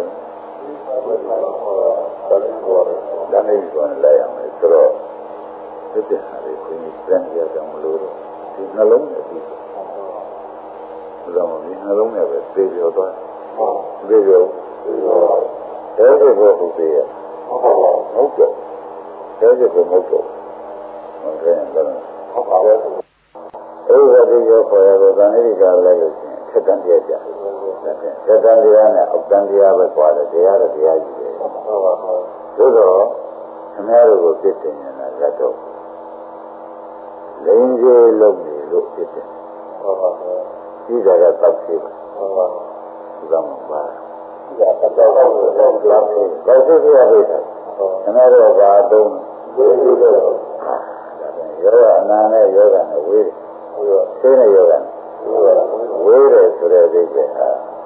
ဒါနဲ့ကိုယ်လိုက်အောင်ဆိုတော့ဒီတဲ့ဟာလေးကိုပြန်ရအောင်မလို့ဒီနှလုံးနဲ့ဒီဘုရားမင်းနှလုံးနဲ့ပဲပြေပြောသွားပြေပြောတဲ့ဘုရားဟုတ်သေးရဲ့ဟုတ်ကဲ့တဲ့ဘုရားမဟုတ်တော့ဟုတ်ကဲ့တော့ဟုတ်ပါဘူးအဲဒီကပြောခေါ်ရတော့တန်ရိကာလိုက်လို့ရှိရင်ထက်တန်တရားကြတယ်ထက်တန်တရားနဲ့အောက်တန်တရားပဲပွားတယ်တရားတော့တရားကြီးတယ်ဟုတ်ပါဘူးသို့တော့ခင်ဗျားတို့ကိုပြစ်တင်နေတာကတော့လိန်ကြီးလုပ်နေလို့ဖြစ်တယ်ဟုတ်ပါဘူးဒီကြကသတ်ဖြစ်ဟုတ်ပါဘူးဒါမှမပါဒီကသတ်တော့တော့သတ်ဖြစ်ဘာဖြစ်ရလဲခင်ဗျားတို့ဘာသုံးဒီလိုတော့ဒါပြန်ယောဂအနာနဲ့ယောဂနဲ့ဝေးတယ်ဆင်းတဲ့ယောဂနဲ့ဝေးတယ်ဆိုတဲ့အိဗယ်ဟာ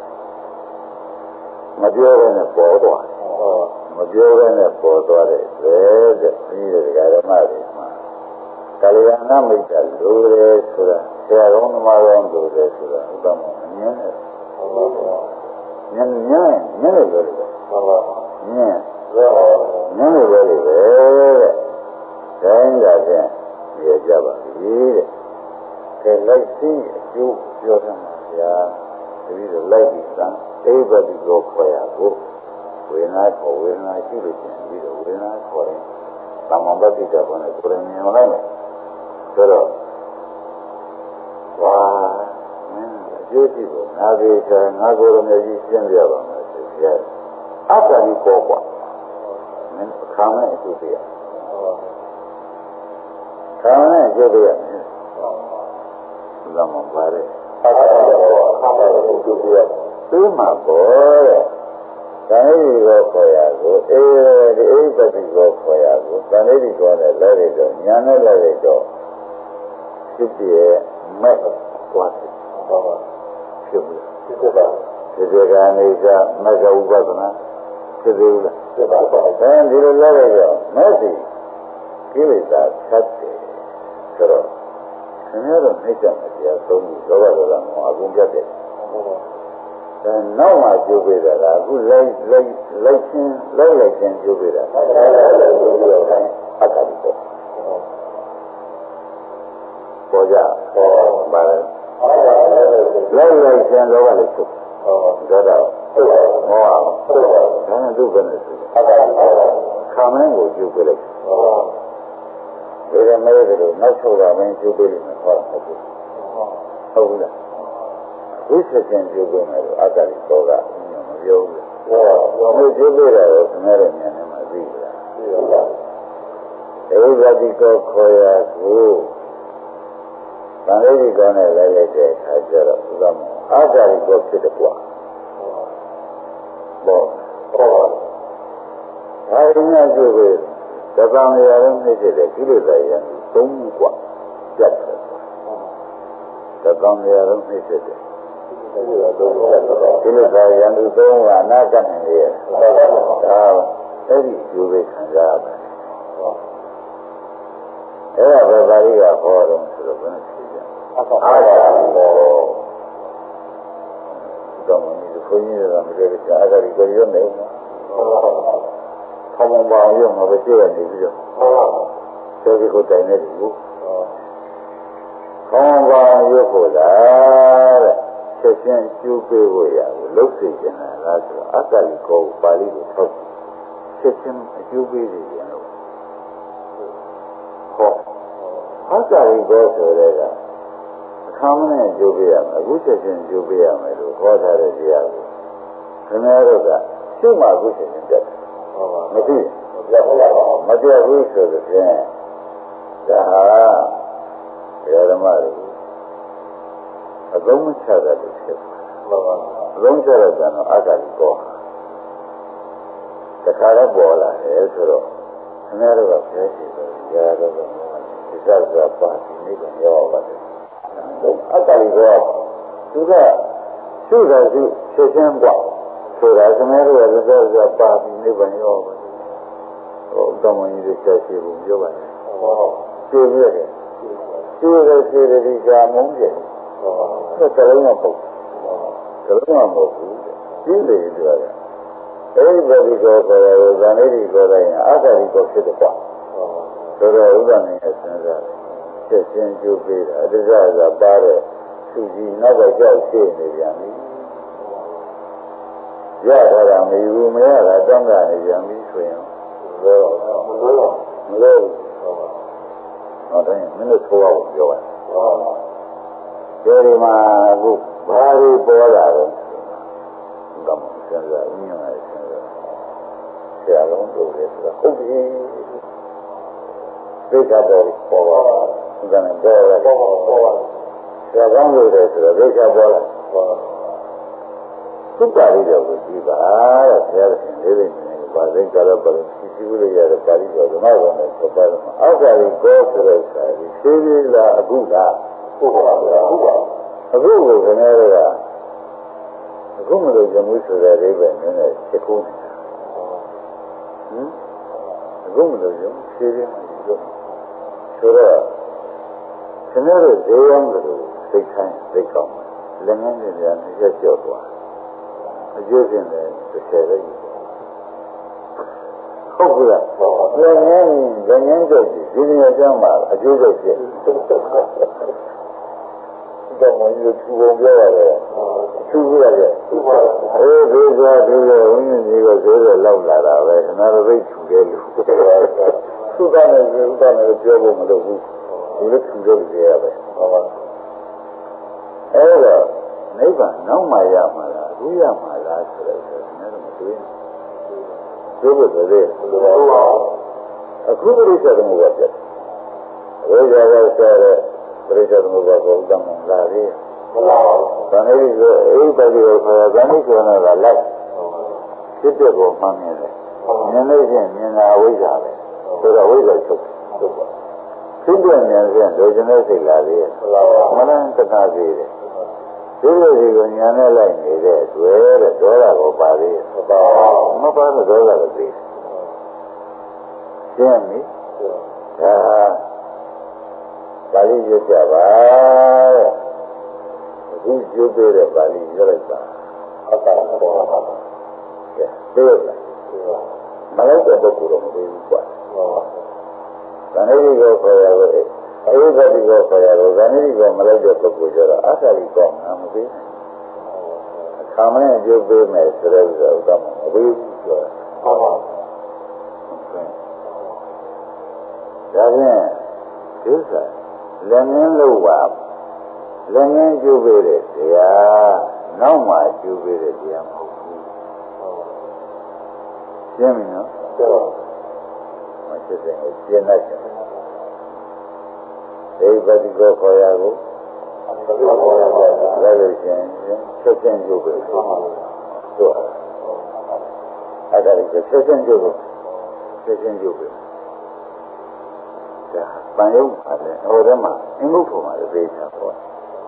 မပြောဘဲနဲ့ပေါ်သွားမပြောဘဲနဲ့ပေါ်သွားတဲ့တဲ့ပြီးတဲ့ဓမ္မတွေမှာကာလယနာမိတ်္တလိုတယ်ဆိုတာဆရာတော်သမားတော်လိုတယ်ဆိုတာဥပ္ပမောအမြင်နဲ့ညံ့ညံ့ညံ့လို့ပြောတယ်ဟုတ်ပါညံ့ညံ့လို့ပြောတယ်တဲ့တိုင်းတာဖြင့်ရကြပါပြီတဲ့ကဲလိုက်သိအကျိုးပြောတယ်မှာဗျာတတိတော့လိုက်ပြီးသံအိဗတိကိုခေါ်ရဖို့ဝေဒနာခေါ်ဝေဒနာရှိလို့ကျင်ပြီးတော့ဝေဒနာခေါ်ရင်သမ္မာပဋိတ္တဘောနဲ့ကိုယ်မြင်လိုက်မယ်ဆိုတော့ဝါမင်းအကျိုးရှိဖို့ငါသေးချာငါကိုယ်တော်မြတ်ကြီးရှင်းပြပါမယ်ဆိုကြတယ်အတ္တကြီးပေါ်กว่าမင်းခံမဲ့အကျိုးတရားခံမဲ့အကျိုးတရားသမ္မာပါတယ်အတ္တကြီးပေါ်ခံမဲ့အကျိုးတရားသိမှာပေါ်တဲ့သံဃာကိုခေါ်ရကိုအေးဒီအိပတိကိုခေါ်ရကိုသံဃာကိုနဲ့လဲရတော့ညာနဲ့လဲရတော့ဖြစ်ပြဲမဲ့သွားတယ်ဟုတ်ပါဖြစ်ပြီဖြစ်ပါဒီကကနေကမဂ္ဂဥပဒနာဖြစ်သေးလားဖြစ်ပါပါအဲဒီလိုလဲရတော့မဲ့စီကိလေသာဆက်တယ်ဆိုတော့ခင်ဗျားတို့နှိမ့်ချမှာတရားသုံးပြီးလောဘဒေါသမောဟအကုန်ပြတ်တယ်အဲနောက်မှကျိုးပေးတာကအခုလိုက်လိုက်လိုက်ချင်းလိုက်လိုက်ချင်းကျိုးပေးတာလိုက်လိုက်လိုက်ကျိုးပေးတော့အတ္တတိပေါ့ပေါ်ကြပေါ်ပါလေလိုက်လိုက်ချင်းတော့လည်းချုပ်ဒါတော့မောဟဒါနဲ့ဒုက္ခနဲ့ဆိုအတ္တတိခံမင်းကိုကျိုးပေးလိုက်ဒီရမဲတို့နောက်ချုပ်တာမင်းကျိုးပေးလိမ့်မယ်ဟောဟုတ်ဘူးဟုတ်ဘူးလားဝိသရှင်ကျိုးပေးမယ်လို့အတ္တတိသောကမပြောဘူးလားပြောလို့ကျိုးပေးတာကိုခင်ဗျားတို့ဉာဏ်နဲ့မှသိလားသိပါပါဧဝတိကောခေါ်ရကိုသံဃာကြီးကောနဲ့လည်းလိုက်တဲ့အခါကျတော့ဥဒ္ဓမောအတ္တတိကောဖြစ်တယ်ကွာဘောဘောဒါရင်းရကျိုးပေးသဗ္ဗံရာလုံးနှိမ့်တဲ့ကိလေသာရံသုံးခုကွာပြတ်တယ်သဗ္ဗံရာလုံးနှိမ့်တဲ့ကိလေသာရံသူသုံးကအနာကနဲ့ရဒါအဲ့ဒီကျိုးပေးခံစားရပါတယ်အဲ့ဒါပဲပါဠိကဟောတော့ဆိုတော့ဘယ်နဲ့ဖြစ်ကြအားသာဘောတော့မင်းဒီခွန်ကြီးကမတည့်တဲ့အားသာကြီးကိုရုံးနေမှာခေါင်းပေါင်းရုံမှာပဲကြည့်ရနေပြီးတော့ဆိုဒီကိုတိုင်နေတယ်ကိုခေါင်းပေါင်းရုပ်ဖို့လားတဲ့ချက်ချင်းကျိုးပေးဖို့ရဘူးလှုပ်စေချင်တာလားဆိုတော့အတ္တလိကောပါဠိကိုထောက်ချက်ချင်းအကျိုးပေးနေတယ်လို့ဟောအတ္တလိကောဆိုတဲ့ကအခါမနဲ့ကြိုးပေးရမယ်အခုချက်ချင်းကြိုးပေးရမယ်လို့ဟောထားတဲ့တရားကိုခင်ဗျားတို့ကရှုမှအခုချက်ချင်းတက်တယ်မသိမပြတ်ဘူးမပြတ်ဘူးဆိုတဲ့ဖြင့်ဒါဟာဘယ်ဓမ္မလို့အလုံးမချတာလို့ဖြစ်တယ်အလုံးချရတဲ့တော့အာဂါလိကောတခါတော့ပေါ်လာတယ်ဆိုတော့ခင်ဗျားတို့ကဖျက်ရှိတယ်ရာတော့ဒီစားကပါတိနေကရောပါတယ်အာဂါလိကောသူကရှုတာရှုချက်ချင်းပေါ့ဆိုတာခင်ဗျားတို့ကဒီစားကပါတိနေကရောပါတယ်ဟိုတောင်းဝင်ကြီးချက်ရှိဖို့ပြောပါတယ်ဟောရှင်းရတယ်ရှင်းရစေဒီကမုန်းတယ်ဟောတလုံးမပုတ်တလုံးမပုတ်ဘူးရှင်းတယ်ပြောတယ်အဲဒီဘက်ကောခေါ်ရတယ်ဇာနေဒီခေါ်တိုင်းအာဂါလိကောဖြစ်တော့ဆိုတော့ဥပ္ပန္နရဲ့စဉ်းစားချက်ချင်းကျိုးပေးတာအတ္တဇာပါတဲ့သူကြီးနောက်ကကြောက်ရှင်းနေပြန်ပြီရတာမယူမရတာတောင်းတာနေပြန်ပြီဆိုရင်မလို့မလို့မလို့ဟောတယ်မင်းတို့ထိုးအောင်ပြောတယ်ဒီမှာအခုဘာလို့ပေါ်လာတော့ကမ္မစဉ်းစားညံ့နေစဉ်းစားဆရာလုံးတို့လည်းဆိုတာဟုတ်ပြီသိတာပေါ်ပေါ်ပါဘူးဒါနဲ့ပေါ်လာပေါ်ပေါ်ပါဆရာကောင်းလို့လည်းဆိုတော့သိချပေါ်လာသုပါဠိတော်ကိုကြည့်ပါတဲ့ဆရာရှင်လေးလေးနေပါသိကြတော့ပါလို့စီစီလို့ရတဲ့ပါဠိတော်ကမှတော့လည်းသဘာဝမှာအောက်ကလေးကောဆိုတဲ့ဆရာကြီးသေးသေးလားအခုလားဟုတ်ပါဘူးဟုတ်ပါအခုကိုခဏလေးကအခုမလို့ဇမှုဆိုတဲ့အိဗယ်နည်းနည်းချက်ခုံးနေတာဟင်အခုမလို့ဇမှုဖြည်းဖြည်းမှပြောဆိုတော့ခင်ဗျားတို့ဈေးရောင်းလို့စိတ်ထိုင်းစိတ်ကောင်းလက်ငင်းတွေပြန်ရက်ကျော်သွားအကျိုးရှင်လည်းတစ်ဆယ်ပဲဟုတ်ကဲ့လက်ငင်းလက်ငင်းကျုပ်ဒီဒီနေ့ကျောင်းမှာအကျိုးကျုပ်ဖြစ်တော့မင်းတို့သူ့ဘုံပြောရတယ်သူ့ရတယ်အေးဒီကဒီလိုဝိညာဉ်ကြီးကဇေးရလောက်လာတာပဲခဏတော့သိထူတယ်လို့သူ့ကနေသူ့ကနေပြောဖို့မလုပ်ဘူးဒီလိုထူတယ်ကြရပဲဟုတ်ပါအဲ့တော့နိဗ္ဗာန်နောက်မှရမှာလားအခုရမှာလားဆိုတော့နည်းတော့မသိဘူးပြောဖို့သေးဟုတ်ပါအခုပြိဿသမုပ္ပါဒ်ပြတ်ရောကြတော့ဆရာပရိစ္ဆေသမုပ္ပါဒ်ကိုတောင်းလာတယ်မလား။ဒါနဲ့ဒီလိုအိဗတိကိုခေါ်တာဒါနဲ့ဆိုတော့ကလိုက်ဖြစ်တဲ့ကိုမှန်းနေတယ်။မြင်လို့ချင်းမြင်တာအဝိဇ္ဇာပဲ။ဆိုတော့အဝိဇ္ဇာချုပ်ချုပ်ပါ။ဖြစ်တဲ့ဉာဏ်ဖြင့်လိုချင်တဲ့စိတ်လာသေးတယ်။မလန်းတကားသေးတယ်။ဒီလိုစီကိုဉာဏ်နဲ့လိုက်နေတဲ့တွေ့တဲ့ဒေါသကိုပါသေးတယ်။မပါတော့ဒေါသကိုသိတယ်။ရှင်းပြီ။ဒါပါဠိရွတ်ကြပါအခုကျိုးပေးတဲ့ပါဠိရွတ်လိုက်ပါအတ္တဘောပါကဲသိရလားမလိုက်တဲ့ပုဂ္ဂိုလ်တော့မသိဘူးကွာဇာနေတိကိုခေါ်ရလို့အယုဒ္ဓတိကိုခေါ်ရလို့ဇာနေတိကိုမလိုက်တဲ့ပုဂ္ဂိုလ်ကျတော့အတ္တတိကောင်းတာမသိဘူးအခါမနဲ့ကျိုးပေးမယ်ဆိုတဲ့ဥစ္စာဥဒ္ဒမမသိဘူးပြောတာဟုတ်ပါဒါဖြင့်ဒီဥစ္စာလက်ငင်းလို့ပါလက်ငင်းကျိုးပေးတဲ့တရားနောက်မှကျိုးပေးတဲ့တရားမဟုတ်ဘူးရှင်းပြီနော်မရှင်းတဲ့ရှင်းလိုက်တယ်ဒီပฏิကောခေါ်ရကိုလည်းလို့ရှင်းချက်ချင်းကျိုးပေးဆိုတော့အဲ့ဒါကြီးချက်ချင်းကျိုးပေးချက်ချင်းကျိုးပေးပန်ရုပ်ပါတယ်ဟိုထဲမှာအင်္ဂုတ္တမှာလည်းပေးချာပေါ့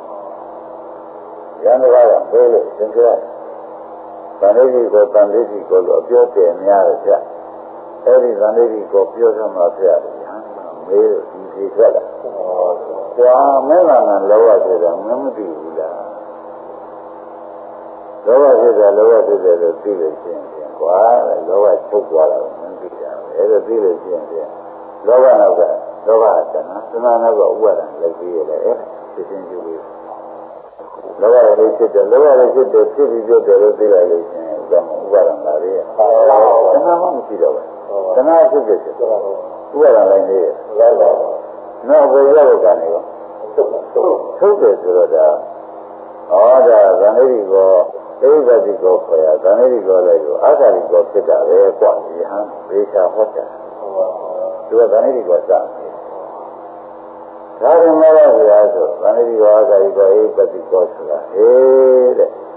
ရန်တကားကပေးလို့သင်္ကြန်ဗန္ဓိတိကိုတန်တိတိကိုလို့ပြောတယ်များတယ်ဗျအဲ့ဒီဗန္ဓိတိကိုပြောသမှာဗျရန်မေးလို့ဒီဖြေထွက်လာကွာမဲလာကလောဘဖြစ်တာမမသိဘူးလားလောဘဖြစ်တာလောဘဖြစ်တယ်လို့သိလို့ရှိရင်ကွာလောဘချုပ်သွားတာမသိတာပဲအဲ့ဒါသိလို့ရှိရင်လောဘနောက်ကလောဘတဏှာတဏှာနောက်ကဥပါဒံလည်းပြီးရတယ်အဲသိချင်းကျူပြီးလောဘလည်းဖြစ်တယ်လောဘလည်းဖြစ်တယ်ဖြစ်ပြီးပြတ်တယ်လို့သိလိုက်လို့ရှင်ဥပါဒံလာရည်တဏှာမှမရှိတော့ဘူးတဏှာဖြစ်ဖြစ်ဖြစ်ဥပါဒံလည်းနေတယ်နောက်ဘယ်ရောက်ကနေရောထုတ်တယ်ဆိုတော့ဒါဩဒါဇန်လေးကိုအိဗတိကိုခေါ်ရဇန်လေးကိုလည်းကိုအာသာရီကိုဖြစ်တာပဲကွာဒီဟန်ဘေချာဟောတာသူကဇန်လေးကိုစတယ်ဒါရင်မရဘူးလားဆိုဇန်လေးကိုအာသာရီကိုအိဗတိကိုဆိုတာဟေး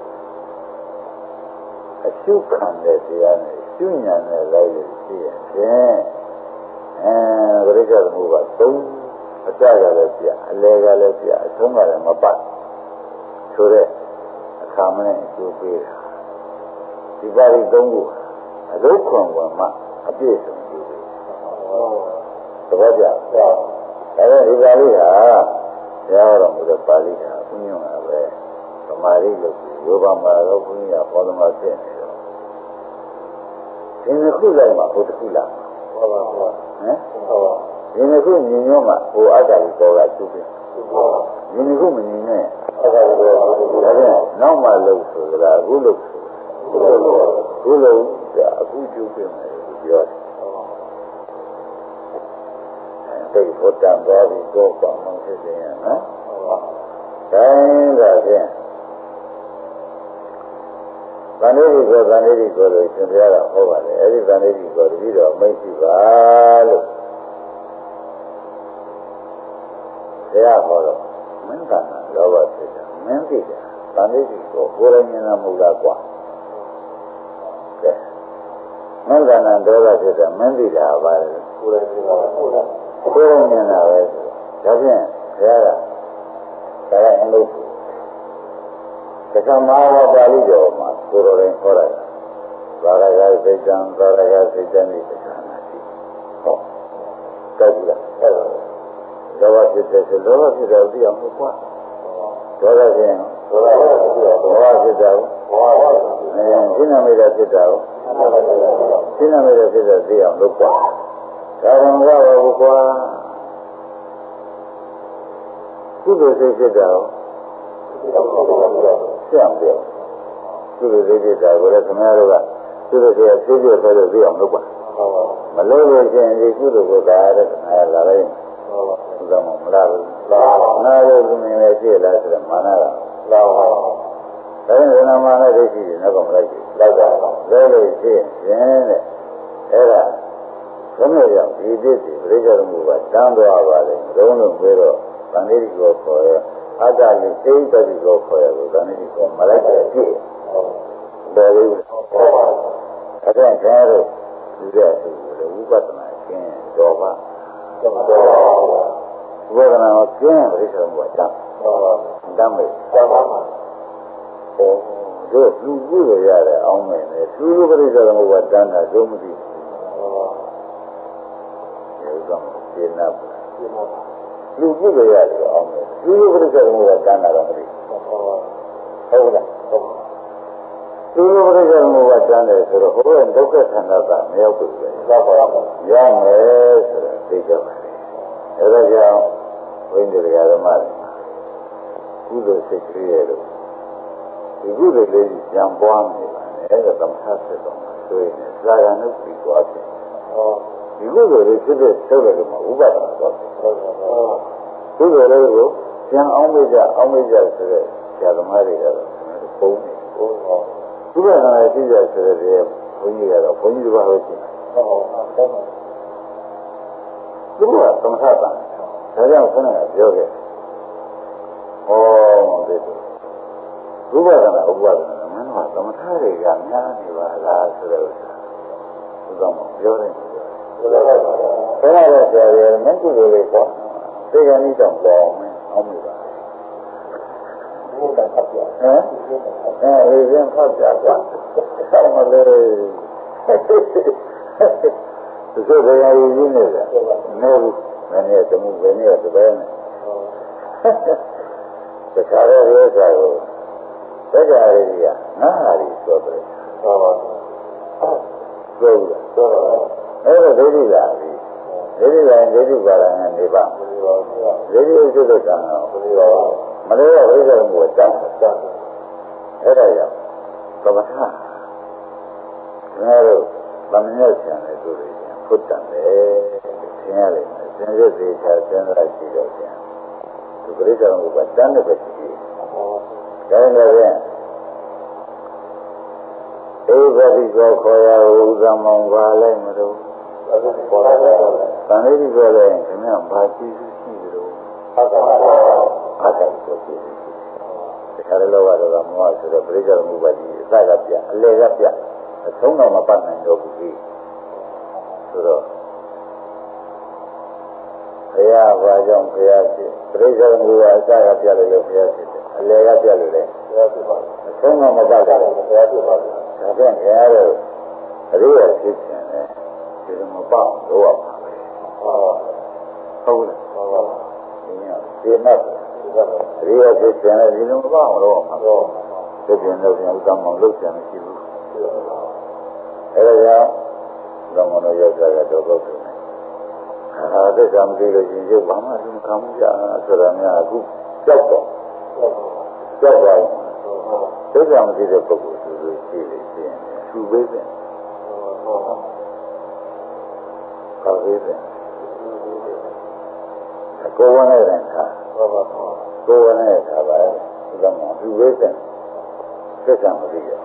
တဲ့အရှုခံတဲ့တရားနဲ့ရှုညာနဲ့လိုက်လို့ရှိရင်ဖြင့်အဲပရိစ္ဆေသမုပ္ပါသုံးအကြကလည်းပြအလဲကလည်းပြအဆုံးကလည်းမပတ်ဆိုတဲ့အခါမနဲ့အကျိုးပေးတာဒီပါဠိသုံးခုအလုံးခွန်ခွန်မှအပြည့်စုံကျိုးပေးသဘောကျဒါနဲ့ဒီပါဠိဟာရားတော်မူတဲ့ပါဠိဟာဘုညွန့်တာပဲသမာဓိလို့ယောဂမှာတော့ဘုရားဟောသမားဖြစ်နေတော့ဒီနှစ်ခုလိုက်မှာဘုတစ်ခုလားဟုတ်ပါဘူးဟမ်ဟုတ်ပါဒီနှစ်ခုညီညွတ်မှဟိုအတ္တကိုပေါ်လာကျုပ်ပြီဒီနှစ်ခုမညီနဲ့အတ္တကိုပေါ်လာကျုပ်ပြီဒါပြန်နောက်မှလို့ဆိုတာအခုလို့အခုလို့အခုကျုပ်ပြီမယ်ပြောတယ်တိတ်ဖို့တန်သွားပြီးတော့ပေါ့မှဖြစ်နေရနော်တိုင်းဒါဖြင့်ဗန္ဓိတိကိုဗန္ဓိတိကိုလို့ရှင်ပြတာဟောပါတယ်အဲ့ဒီဗန္ဓိတိကိုတတိတော်မိတ်ရှိပါလို့ဘုရားဟောတော့မင်းကလောဘဖြစ်တာမင်းသိတာဗန္ဓိတိကိုကိုယ်ရင်းနာမူလားကွာကဲမင်းကနာဒေါသဖြစ်တာမင်းသိတာပါလေကိုယ်ရင်းနာမူလားကိုယ်ရင်းနာပဲဒါဖြင့်ဘုရားကဒါကအင်္ဂလိပ်တက္ကမဟာပါဠိတော်မှာကိုယ်တော်ရင်ခေါ်လိုက်တာဘာရကစိတ်တံဘာရကစိတ်တံဒီတက္ကနာရှိဟောကြည့်လားအဲ့ဒါလောဘဖြစ်တဲ့ဆိုလောဘဖြစ်တယ်သိအောင်ကွာဒေါသဖြစ်ရင်ဒေါသဖြစ်တယ်ဘောဘဖြစ်တယ်ဘောအဲရှင်းနာမိတာဖြစ်တာရှင်းနာမိတာဖြစ်တဲ့သိအောင်လုပ်ကွာဒါကမဟုတ်ဘူးကွာကုသိုလ်စိတ်ဖြစ်တာရှင်းတယ်ကုသိုလ်စိတ်ဖြစ်တာကိုလည်းခင်ဗျားတို့ကကုသိုလ်စိတ်ဖြည့်ပြဆိုလို့သိအောင်လုပ်ပါမလုပ်လို့ရှိရင်ဒီကုသိုလ်ကိုဒါရတဲ့ခင်ဗျားလာလိုက်ဟုတ်တော့မလားဘူးနားလို့ဒီနည်းနဲ့ရှိလားဆိုတော့မာနကလာပါဒါရင်ဇဏမာနဒိဋ္ဌိတွေနောက်ကမလိုက်ဘူးလိုက်တာလဲလို့ရှိရင်တဲ့အဲ့ဒါဘုမေရောက်ဒီသစ္စီပြိဿသမုပ္ပါတန်းသွားပါလေဘုံလုံးပြီးတော့ဗန္ဓိတိကိုခေါ်ရအတ္တလိသိတ္တိကိုခေါ်ရလို့ဗန္ဓိတိကိုမလိုက်တဲ့ပြည့်တယ်လို့အဲ့ဒါကျတော့ဒီတဲ့သူလည်းဥပဒနာကျင်းတော်ပါတော့တော့ဥပဒနာကိုကျင်းပြိဿသမုပ္ပါတန်းတမ်းမယ်တမ်းပါမှာဟောတို့လူကြည့်ရရတယ်အောင်းမယ်လေသူလူပြိဿသမုပ္ပါတန်းတာတို့မသိဘူးဟုတ်ကဲ့ရှင်းနာရှင်းနာလူကြည့်ရရတယ်အောင်မယ်လူလူပြိဿသမုပ္ပါတန်းတာတော့မသိဟုတ်လားဟုတ်လူလူပြိဿသမုပ္ပါတန်းတယ်ဆိုတော့ဟိုရဲ့ဒုက္ခခန္ဓာကမရောက်ဘူးလေရောက်ပါဘူးရောက်မယ်ဆိုတော့သိကြပါလေအဲဒါကြောင့်ဝိညာဉ်တရားဓမ္မတွေကုသိုလ်စိတ်ကလေးရဲ့လို့ဒီကုသိုလ်လေးကြီးကြံပွားနေပါနဲ့အဲဒါသမထဖြစ်တော့ဆိုရင်သာဂနုပိကွာဖြစ်ဟောဒီကုသိုလ်လေးဖြစ်တဲ့ထုတ်တယ်မှာဥပဒနာတော့ကုသိုလ်လေးကိုကျန်အောင်မေ့ကြအောင်မေ့ကြဆိုတဲ့ဆရာသမားတွေကတော့ပုံနေပုံဟောဥပဒနာရှိကြဆိုတဲ့ဘုန်းကြီးကတော့ဘုန်းကြီးတစ်ပါးပဲရှိတယ်ဟုတ်ဟုတ်ဟုတ်သူကသမထတာဒါကြောင့်ခဏကပြောခဲ့ဟောတဲ့ဥပဒနာဥပဒနာမင်းကသမထတွေကများနေပါလားဆိုတဲ့ဥစ္စာသူကပြောတယ်ဘယ်လိုလဲဆရာရယ်မင်းကုသိုလ်လေးပေါ့သိကနေ့တော့ပေါ်မယ်အောင်ပြီပါဘုရားဖတ်ပြဟမ်အဲရင်းဖတ်ပြကွာဆောင်းမလေးသူကဘယ်လိုရင်းနေလဲမဟုတ်ဘူးမင်းရဲ့တမှုဘယ်နည်းတပည့်နဲ့တခါတော့ရဲစားကိုတက္ကရာကြီးကငါဟာကြီးဆိုတယ်ဟောပါပြောဘူးလားပြောပါအဲ့ဒါဒိဋ္ဌိလာပြီဒိဋ္ဌိလာရင်ဒိဋ္ဌိပါရဏနေပါဒိဋ္ဌိဥစ္စာကံတော့မလို့ဝိဇ္ဇာကိုတောင်းတောင်းအဲ့ဒါကြောင့်သမထငါတို့ဗမညောချံတဲ့သူတွေဖွတ်တန်တယ်သင်ရတယ်သင်ရသေးချာသင်ရရှိတော့ပြန်သူပြိဿံဥပတန်းတဲ့ပဲရှိတယ်ဒါနဲ့ပဲဧဝတိကောခေါ်ရဥဒ္ဓမောင်ပါလိုက်မလို့အဲ့ဒီပေါ်လာတယ်ဗန္ဓိတိပြောလိုက်ခင်ဗျာဘာရှိရှိလို့ဟုတ်ကဲ့ဟုတ်ကဲ့ဆိုရှိတယ်ဒါလည်းလောကတော့မောဟဆိုတော့ပြိဿံဥပတိအစကပြအလေကပြအဆုံးတော့မပတ်နိုင်တော့ဘူးကြီးဆိုတော့ဘုရားဘာကြောင့်ဘုရားဖြစ်ပြိဿံဥပတိအစကပြလို့လို့ဘုရားဖြစ်တယ်အလေကပြလို့လေဘုရားဖြစ်ပါဘူးအဆုံးတော့မပတ်တော့ဘုရားဖြစ်ပါဘူးဒါပြန်ကြရတော့အရိယာဖြစ်ခြင်းနဲ့ဒီလိုမပေါ့လို့ရပါပဲဟုတ်လားဟုတ်ပါဘူးဒီညဒီမဲ့အရိယာဖြစ်ခြင်းနဲ့ဒီလိုမပေါ့လို့ရမှာတော့ဒီပြင်လို့ပြန်ဥဒ္ဓမောင်လုပ်ကြမရှိဘူးအဲဒါကြောင့်ဓမ္မတော်ရောက်ကြတော့တော့တယ်အာသစ္စာမသိလို့ရှင်ရုပ်ဘာမှမခံဘူးကြဆိုတာများအခုကြောက်တော့ကြောက်ပါဘူးသစ္စာမသိတဲ့ပုဂ္ဂိုလ်ဆိုလို့ရှိလို့ရှိရင်သူပဲတဲ့ဟာပဲတဲ့ကိုယ်ဝင်တဲ့ခါကိုယ်ဝင်တဲ့ခါပါဒီကမှာသူပဲတဲ့သစ္စာမသိရ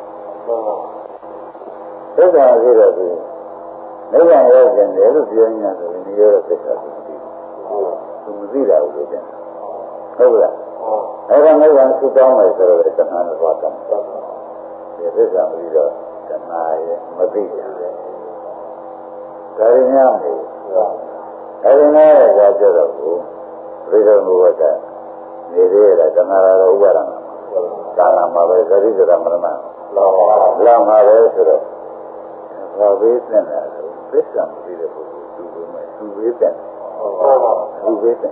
သစ္စာသိတော့ဒီနိဗ္ဗာန်ရောက်တယ်လို့ပြောနေတာဆိုရင်ဒီရောသစ္စာသိတယ်သူမသိတာဘူးတဲ့ဟုတ်လားအဲ့ဒါနိဗ္ဗာန်သူတောင်းမယ်ဆိုတော့တဏှာနဲ့သွားတယ်ဒီသစ္စာမသိတော့တဏှာရဲ့မသိတယ်ဒါရင်းရမယ်အဲ့ဒီနဲ့ကြာကြတော့ကိုပြိဿဘုရားကနေရတာတဏှာရောဥပါဒနာသာနာမှာပဲသတိစရမရဏလောလောမှာပဲဆိုတော့ဘာဝေးတဲ့လဲသစ္စာမသိတဲ့ပုဂ္ဂိုလ်သူပဲမဲ့သူဝေးတဲ့သူဝေးတဲ့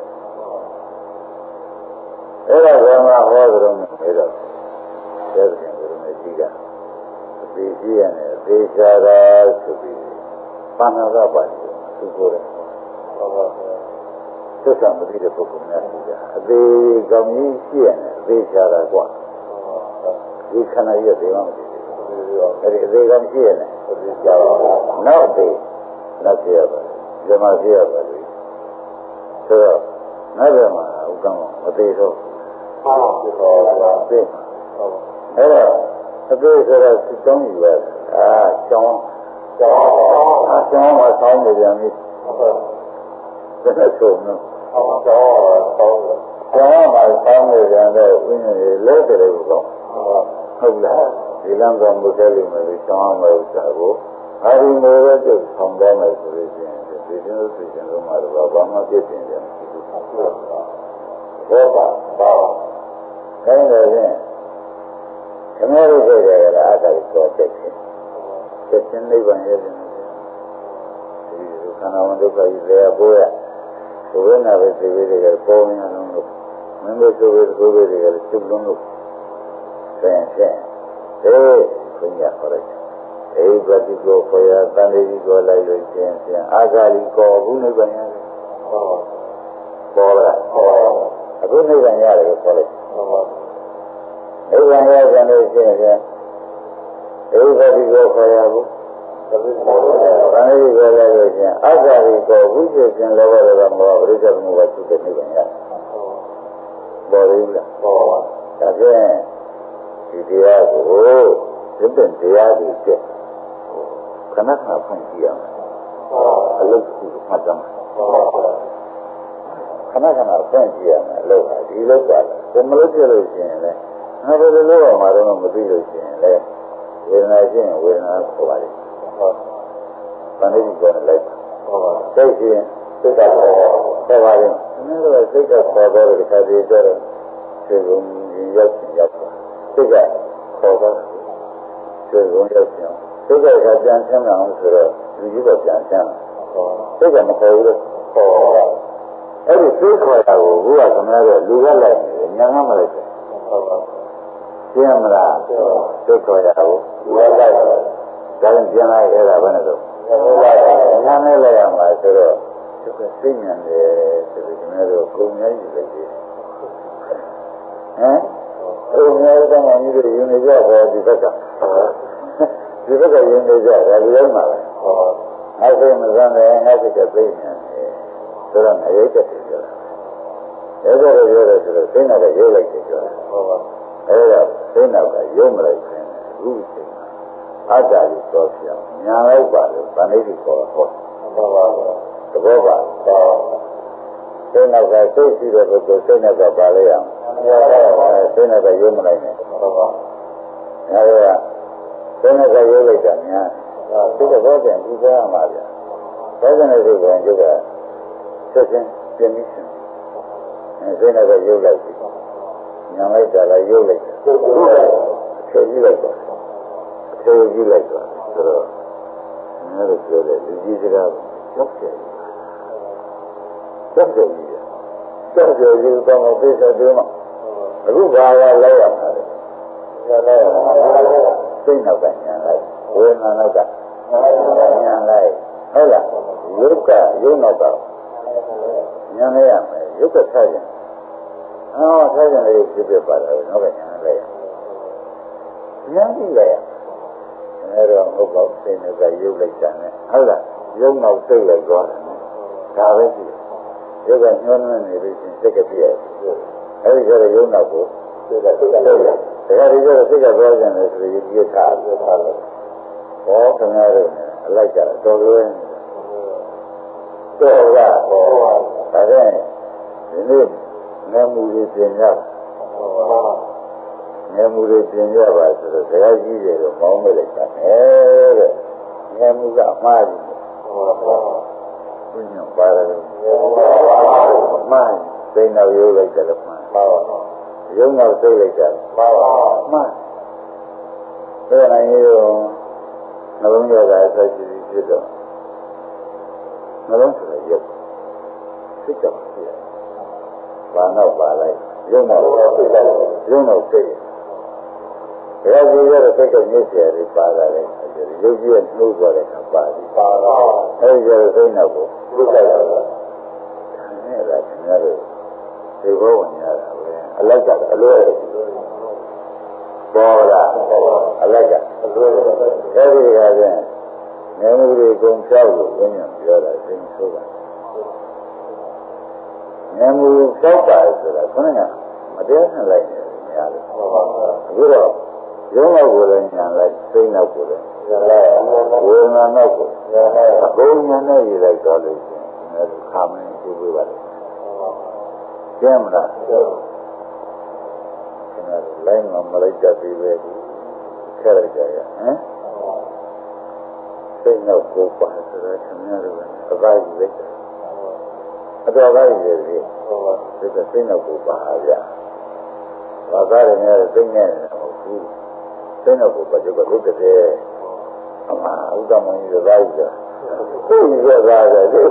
အဲ့ဒါကမှဟောကြတော့နေတော့တဲ့ပြန်ကြလို့မရှိကြအသေးကြီးရတယ်အသေးချာတာဆိုပြီးပါဏာကပါတယ်သူကိုယ်တယ်သစ္စာမသိတဲ့ပုဂ္ဂိုလ်များရှိကြအသေးကောင်းကြီးရှိရတယ်အသေးချာတာกว่าဒီခန္ဓာရဲ့ဒေဝမသိဘူးအဲ့ဒီအသေးကောင်းရှိရတယ်နောက်သေးနောက်ပြရပါတယ်ဇမပြရပါတယ်ဆိုတော့နောက်ပြမှာဥက္ကမမသေးတော့ဟုတ်ပြီဟုတ်ပါပြီအဲ့တော့အသေးဆိုတော့စစ်တောင်းယူရအာကျောင်းကျောင်းအကျောင်းမှာဆောင်းနေပြန်ပြီဟုတ်တယ်ဆိုတော့ကျောင်းဆောင်းကျောင်းမှာဆောင်းနေပြန်တော့ဝိညာဉ်လေးလဲတယ်လို့တော့ဟုတ်လားဒီလမ်းကောင်မစဲလိမ့်မယ်လို့ကျောင်းမှာဥစ္စာကိုအဲဒီလိုပဲကျုပ်ဆောင်သွားမယ်ဆိုလို့ရှိရင်ဒီကျင်းလို့သိကျင်လို့မှတော့ဘာမှပြည့်စုံတယ်မရှိဘူးဘောပါပါခိုင်းတယ်ချင်းခမဲလို့ဆိုကြရတာအတားကိုတော့တက်တယ်တက်ခြင်းနိဗ္ဗာန်ရဲ့ရှင်ဒီခန္ဓာဝန်ဒုက္ခကြီးလေဘိုးရဘဝနာပဲသိသေးတယ်ပေါ်နေအောင်လို့မင်းတို့ဆိုပြီးကိုယ်ပဲတွေကစုလုံးလို့ဆင်းဆင်းဟေးခွင့်ရခေါ်လိုက်ဧဝတိကိုခေါ်ရတန်လေးကိုလိုက်လို့ရှင်ဆင်းအာဂါလီကိုအခုနိဗ္ဗာန်ရတယ်ဟောပေါ်လာဟောအခုနိဗ္ဗာန်ရတယ်ကိုခေါ်လိုက်ဟောနိဗ္ဗာန်ရတယ်လို့ရှင်ဆင်းဧဝတိကိုခေါ်ရဘူးတန်လေးကိုလိုက်လို့ရှင်အာဂါလီကိုအခုရှင်လောဘတွေကမောပရိစ္ဆေသမုပ္ပါသုတဲ့နိဗ္ဗာန်ရပေါ်ရည်လားဟောဒါဖြင့်ဒီတရားကိုဒီတဲ့တရားတွေကျက်ခဏခဏဖွင့်ကြည့်ရမယ်အလုပ်ကိုမှတ်ကြမှာခဏခဏဖွင့်ကြည့်ရမယ်အလုပ်ဟာဒီလုပ်တာဘယ်မလုပ်ပြလို့ရှိရင်လဲငါဘယ်လိုလုပ်အောင်မတော့မသိလို့ရှိရင်လဲဝေဒနာရှိရင်ဝေဒနာခေါ်ပါလိမ့်ဟုတ်ဗန္ဓိကိုလည်းဟုတ်ပါစိတ်ရှင်စိတ်ကခေါ်ခေါ်ပါလိမ့်နည်းတော့စိတ်ကခေါ်တော့ဒီခါဒီကျတော့စိတ်ကိုရောက်ရောက်စိတ်ကခေါ်တော့စိတ်ကိုရောက်ပြန်စိတ်ကပြန်ဆင်းလာအောင်ဆိုတော့လူကြီးကပြန်ဆင်းလာစိတ်ကမခေါ်ဘူးလို့ခေါ်အဲ့ဒီစိတ်ခေါ်တာကိုဘုရားကမလားလူကလည်းညာမမလိုက်ဘူးဟုတ်ပါရှင်းမလားစိတ်ခေါ်တာကိုလူကလိုက်ဒါရင်ပြန်လာအဲ့ဒါဘယ်နဲ့တော့ညာနဲ့လိုက်ရမှာဆိုတော့သူကစိတ်ညံတယ်ဆိုပြီးဒီနေ့တော့ကိုယ်များကြီးလိုက်တယ်ဟမ်ကိုယ်များတော့မှမြည်ရင်းနေကြတော့ဒီဘက်ကဒီဘက်ကရင်းနေကြတာဒီလိုမှပဲဟောအဲ့ဒီမစမ်းတယ်ငါစိတ်ကသိနေတယ်ဆိုတော့အရေးတက်တယ်ဆိုတာအဲ့ဒါလည်းပြောတယ်ဆိုတော့စိတ်နောက်ကရုပ်လိုက်တယ်ပြောတယ်ဟုတ်ပါအဲ့ဒါစိတ်နောက်ကရုပ်မလိုက်ခင်အခုချိန်မှာအတ္တကြီးတော့ပြောင်းညာလိုက်ပါလို့ဗန္ဓိတိခေါ်ဟောဟုတ်ပါသဘောပါစိတ်နောက်ကစိတ်ရှိတဲ့ပုဂ္ဂိုလ်စိတ်နောက်ကပါလေအောင်စိတ်နောက်ကရုပ်မလိုက်နဲ့ဟုတ်ပါအဲ့ဒါစိတ်နောက်ကရုပ်လိုက်တာများဒီတော့ပြန်ကြည့်ကြရမှာဗျာဒါကြောင့်လည်းဒီကောင်ကျုပ်ကဆက်ချင်းပြင်းပြီးရှင်အဲစိတ်နောက်ကရုပ်လိုက်ပြီညာလိုက်တာလည်းရုပ်လိုက်တယ်ဖြည့်ကြည့်လိုက်ပါဖြည့်ကြည့်လိုက်ပါဆိုတော့ငါတို့ပြောတယ်လူကြီးစကားကြောက်တယ်ကြောက်တယ်ကြီးကြောက်တယ်ကြီးတော့မသိစသေးမှအခုဘာကလိုက်ရမှာလဲညာလိုက်ရမှာစိတ်နောက်ကညာလိုက်ဝေဒနာနောက်ကညာလိုက်ဟုတ်လားယုတ်ကယုတ်နောက်ကညာလိုက်ရမယ်ယုတ်ကထားရင်အော်ထားရင်လည်းဖြစ်ဖြစ်ပါလားနောက်ကညာလိုက်ရညာကြည့်လိုက်ရအဲ့တော့ဟုတ်ပါစိတ်နောက်ကယုတ်လိုက်တာနဲ့ဟုတ်လားယုတ်နောက်စိတ်လိုက်သွားတယ်ဒါပဲရှိတယ်ယုတ်ကညှောနေနေလို့ရှင်စိတ်ကပြည့်ရတယ်အဲ့ဒီကျတော့ယုတ်နောက်ကိုစိတ်ကစိတ်ကစိတ်ကဒါကြတော့စိတ်ကသွားကြတယ်ဆိုရင်ဒီထားပြီးထားလို့ဟောခင်ဗျားတို့အလိုက်ကြတော့လွယ်တော့လားဟောဒါနဲ့ဒီနေ့ငယ်မှုတွေပြင်ရငယ်မှုတွေပြင်ရပါဆိုတော့တရားကြီးတွေတော့မောင်းမလိုက်တာနဲ့တဲ့ငယ်မှုကအမှားကြီးဘုညာပါရတယ်အမှားသိနေရုပ်လိုက်တယ်လို့မှားပါရုံနောက်သိလိုက်တယ်မှားပါမှားဒါနိုင်ရောနှလုံးရောဂါဆက်ရှိဖြစ်တော့နှလုံးဆိုရုပ်စိတ်တော့ဖြစ်တယ်ဘာနောက်ပါလိုက်ရုံနောက်စိတ်တယ်ရုံနောက်စိတ်တယ်ဒါကြည့်ရတဲ့စိတ်ကမြစ်เสียပြီးပါလာတယ်ရုပ်ကြီးကနှိုးသွားတဲ့အခါပါပြီးပါတော့အဲဒီကျတော့စိတ်နောက်ကိုပြစ်လိုက်တော့အဲ့ဒါခင်ဗျားတို့ဒီဘောဝင်ရတာပဲအလိုက်ကြတယ်အလွဲပေါ်လာအလိုက်ကြအလွဲအဲဒီကပြန်ငယ်မှုတွေကုန်ဖြောက်လို့ဘုရားပြောတာသိဆိုပါငယ်မှုဖြောက်ပါဆိုတာခဏကမတရားနဲ့လိုက်နေတယ်များတယ်အခုတော့ရုံးနောက်ကိုလည်းညာလိုက်စိတ်နောက်ကိုလည်းညာလိုက်ဝေဒနာနောက်ကိုညာလိုက်အကုန်ညာနဲ့ရလိုက်တော့လို့ရှိရင်အဲဒီခါမင်းကြည့်ပြပါလိမ့်ကျင်းမလားလိုင်းမှာမလိုက်တတ်သေးပဲခဲလိုက်ကြရဟမ်စိတ်နောက်ကိုပါဆိုတော့ခင်ဗျားတို့ကအသာကြီးလိုက်တယ်အတော်ကားကြီးလေဒီကစိတ်နောက်ကိုပါဗျာဘာသာရများသိနေတယ်မဟုတ်ဘူးစိတ်နောက်ကိုပါကြတော့လုတ်တဲ့အမှဥဒ္ဒမကြီးကသာကြီးကကိုယ်ကြီးကသာတယ်ဒီ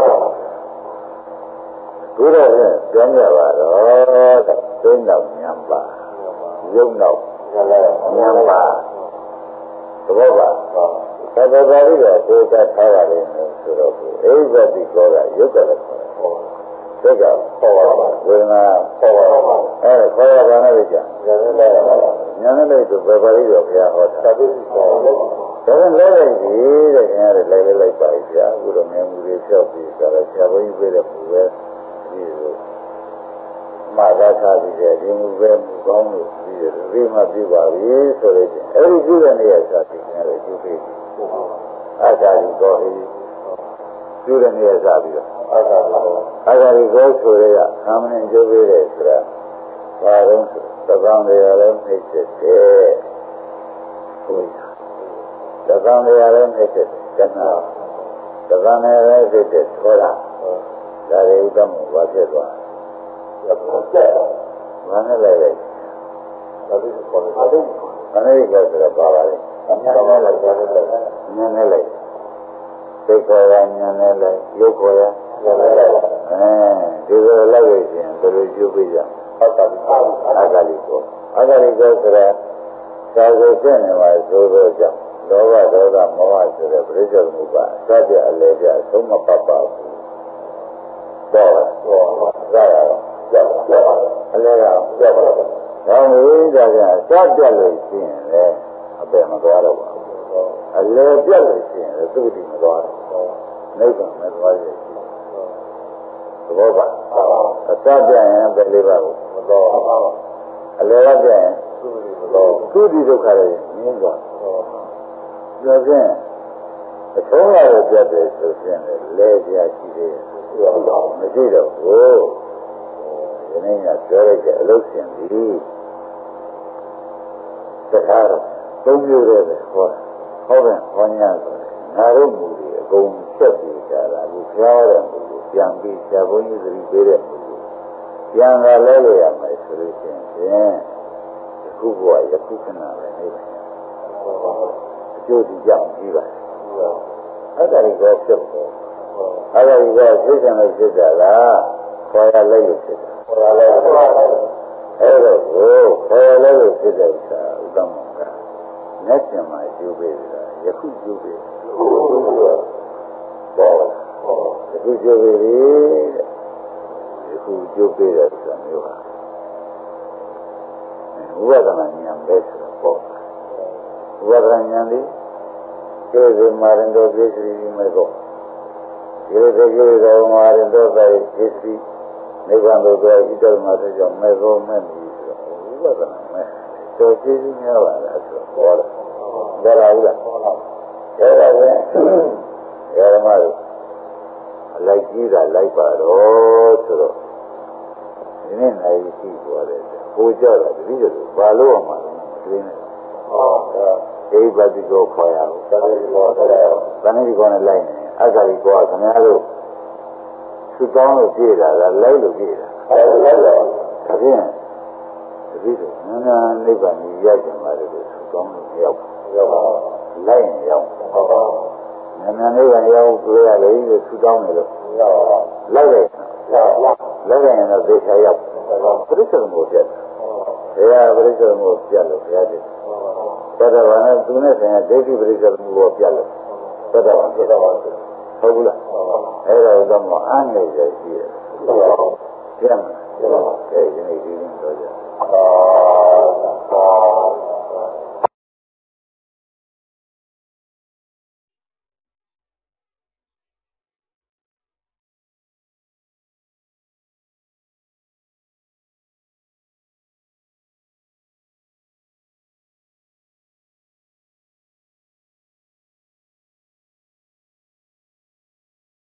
ဘုရားကပြောင်းရပါတော့စိတ်နောက်ညံပါရုပ်နောက်ညံပါသဘောပါသဘောပါလိကဒေသထားရတယ်ဆိုတော့အိဇတိကောကရုပ်ကလည်းခေါ်တယ်ဒါကခေါ်ပါဝေဒနာခေါ်ပါအဲခေါ်ရပါနဲ့ကြာညံနေလို့ဘယ်ပါလိတော့ဘုရားဟောတာသတိခေါ်တယ်ဒါကလည်းလိုက်ပြီတဲ့ခင်ဗျားလည်းလိုက်လိုက်ပါပြီဗျာအခုတော့ငယ်မှုတွေဖြောက်ပြီးဆိုတော့ဆရာဘုန်းကြီးပြတဲ့ပုံပဲဒီလိုမာသာထားပြီးတဲ့ဒီမူပဲမူကောင်းလို့ပြီးတယ်ဒီမှပြပါပြီဆိုလို့အဲဒီပြတဲ့နေရာစားပြီးနေတယ်ကျုပ်ပြီးအာသာရီကောဟိကျုတဲ့နေရာစားပြီးတော့အာသာရီအာသာရီကောဆိုရကခမ်းမင်းကျုပ်ပြီးတယ်ဆိုတာဘာလို့သံဃာတွေလည်းနှိမ့်ချက်တယ်ဟုတ်သံဃာတွေလည်းနှိမ့်ချက်တယ်ကျန်တာသံဃာတွေလည်းနှိမ့်ချက်ခေါ်တာဒါတွေဥဒ္ဒမဘာဖြစ်သွားဘာနဲ့လဲလဲဒါပြီးခေါ်တယ်ဘာလို့ဘာနဲ့လဲဆိုတော့ပါပါလေညာနဲ့လဲညာနဲ့လဲသိခေါ်ရညာနဲ့လဲရုပ်ခေါ်ရညာနဲ့လဲအဲဒီလိုလိုက်ရရင်ဘယ်လိုကျုပ်ပြကြအာဂါလိကောအာဂါလိကောအာဂါလိကောဆိုတော့သာကိုဖြစ်နေပါဆိုတော့ကြောင့်လောဘဒေါသမောဟဆိုတဲ့ပြိစ္ဆာမှုပါစတဲ့ အလေပြအဆုံးမပတ်ပါဘူးတော့တော့ရရတော့ကြောက်ကြောက်အလဲကကြောက်ပါတော့။ဒါမျိုးဒါကစပြတ်လို့ရှိရင်လည်းအပယ်မသွားတော့ပါဘူး။အလဲပြတ်လို့ရှိရင်လည်းသူ့တိမသွားတော့ဘူး။နိဗ္ဗာန်မသွားရရှိ။သဘောပါအစပြရင်ပဲလေးပါကိုမတော်အလယ်ကပြရင်သုတိဒုက္ခလည်းမြင်သွားပြောဖြင့်အထုံးရတဲ့ပြတ်တယ်ဆိုရင်လဲပြရှိသေးတယ်မရှိတော့ဘူးဒီနေ့ကပြောလိုက်တဲ့အလုပ်ရှင်ပြီတခါတော့သုံးမျိုးတည်းပဲဟောဟောတယ်ဟောညာဆိုငါတို့မူတွေအကုန်ချက်ပြီးကြတာကိုကြားရတဲ့မူကိုပြန်ပြီးဆရာဘုန်းကြီးသတိပေးတဲ့မူကိုပြန်လာလဲလို့ရမယ်ဆိုလို့ရှိရင်ယခုဘဝယခုခဏပဲနေပါအကျိုးဒီကြောင့်ပြီးပါအဲ့ဒါကြီးတော့ဖြစ်တယ်အဲ့ဒါကြီးကသိစံလို့ဖြစ်တာလားခေါ်ရလိုက်လို့ဖြစ်တာခေါ်ရလိုက်အဲ့တော့ကိုခေါ်ရလိုက်လို့ဖြစ်တဲ့ဥစ္စာဥဒ္ဒမောကလက်ကျင်မှာကျိုးပေးတာယခုကျိုးပေးပေါ်ယခုကျိုးပေးတယ်ယခုကျိုးပေးတဲ့ဥစ္စာမျိုးဟာဝိပဿနာဉာဏ်ပဲဆိုတော့ပေါ့ဝိပဿနာဉာဏ်လေးကျေဇူးမာရင်တော်ပြည့်စုံပြီးမကောကျေဇူးကျေဇူးမာရင်တော်ပဲပြည့်စုံနိဗ္ဗာန်သို့သွားဣတ္တမသကြောင့်မဲ့ကောမဲ့မီဆိုတော့ဝိပဿနာမဲ့တော်ကျေဇူးများပါလားဆိုတော့ဟောတယ်ဒါလားဟုတ်လားဒါပါပဲဓမ္မတို့အလိုက်ကြီးတာလိုက်ပါတော့ဆိုတော့ဒီနေ့နိုင်ရှိသွားတယ်ဟိုကြတာတတိယလို့ဘာလို့အောင်မလဲမတွေးနဲ့ဟောအိဗတိကိုခေါ်ရအောင်သတိကိုခေါ်ရအောင်သတိကိုနဲ့လိုက်နေအက္ခရီကိုခင်ဗျားတို့သူတောင်းလို့ပြေးတာကလိုက်လို့ပြေးတာအဲလိုက်တော့ဒါဖြင့်တတိယနန္ဒနိဗ္ဗာန်ကြီးရောက်ကြပါလေလို့သူတောင်းလို့ရောက်ရောက်ပါလိုက်ရင်ရောက်ဟုတ်ပါနန္ဒနိဗ္ဗာန်ရောက်တွေ့ရတယ်လို့သူတောင်းတယ်လို့ရောက်ပါလိုက်လိုက်လိုက်လိုက်ရင်တော့သေချာရောက်ပရိစ္ဆေသမုပ္ပါဒ်ဘုရားပရိစ္ဆေသမုပ္ပါဒ်ပြလို့ဘုရားတည်းသတ္တဝါနဲ့သူနဲ့ဆိုင်ဒိဋ္ဌိပရိစ္ဆေသမုပ္ပါဒ်ပြလို့သတ္တဝါသတ္တဝါဟုတ်ဘူးလားအဲ့ဒါတော့မှအမ်းနေရရှိတယ်ပြန်မယ်ကဲဒီနေ့ဒီနေ့တော့ကြ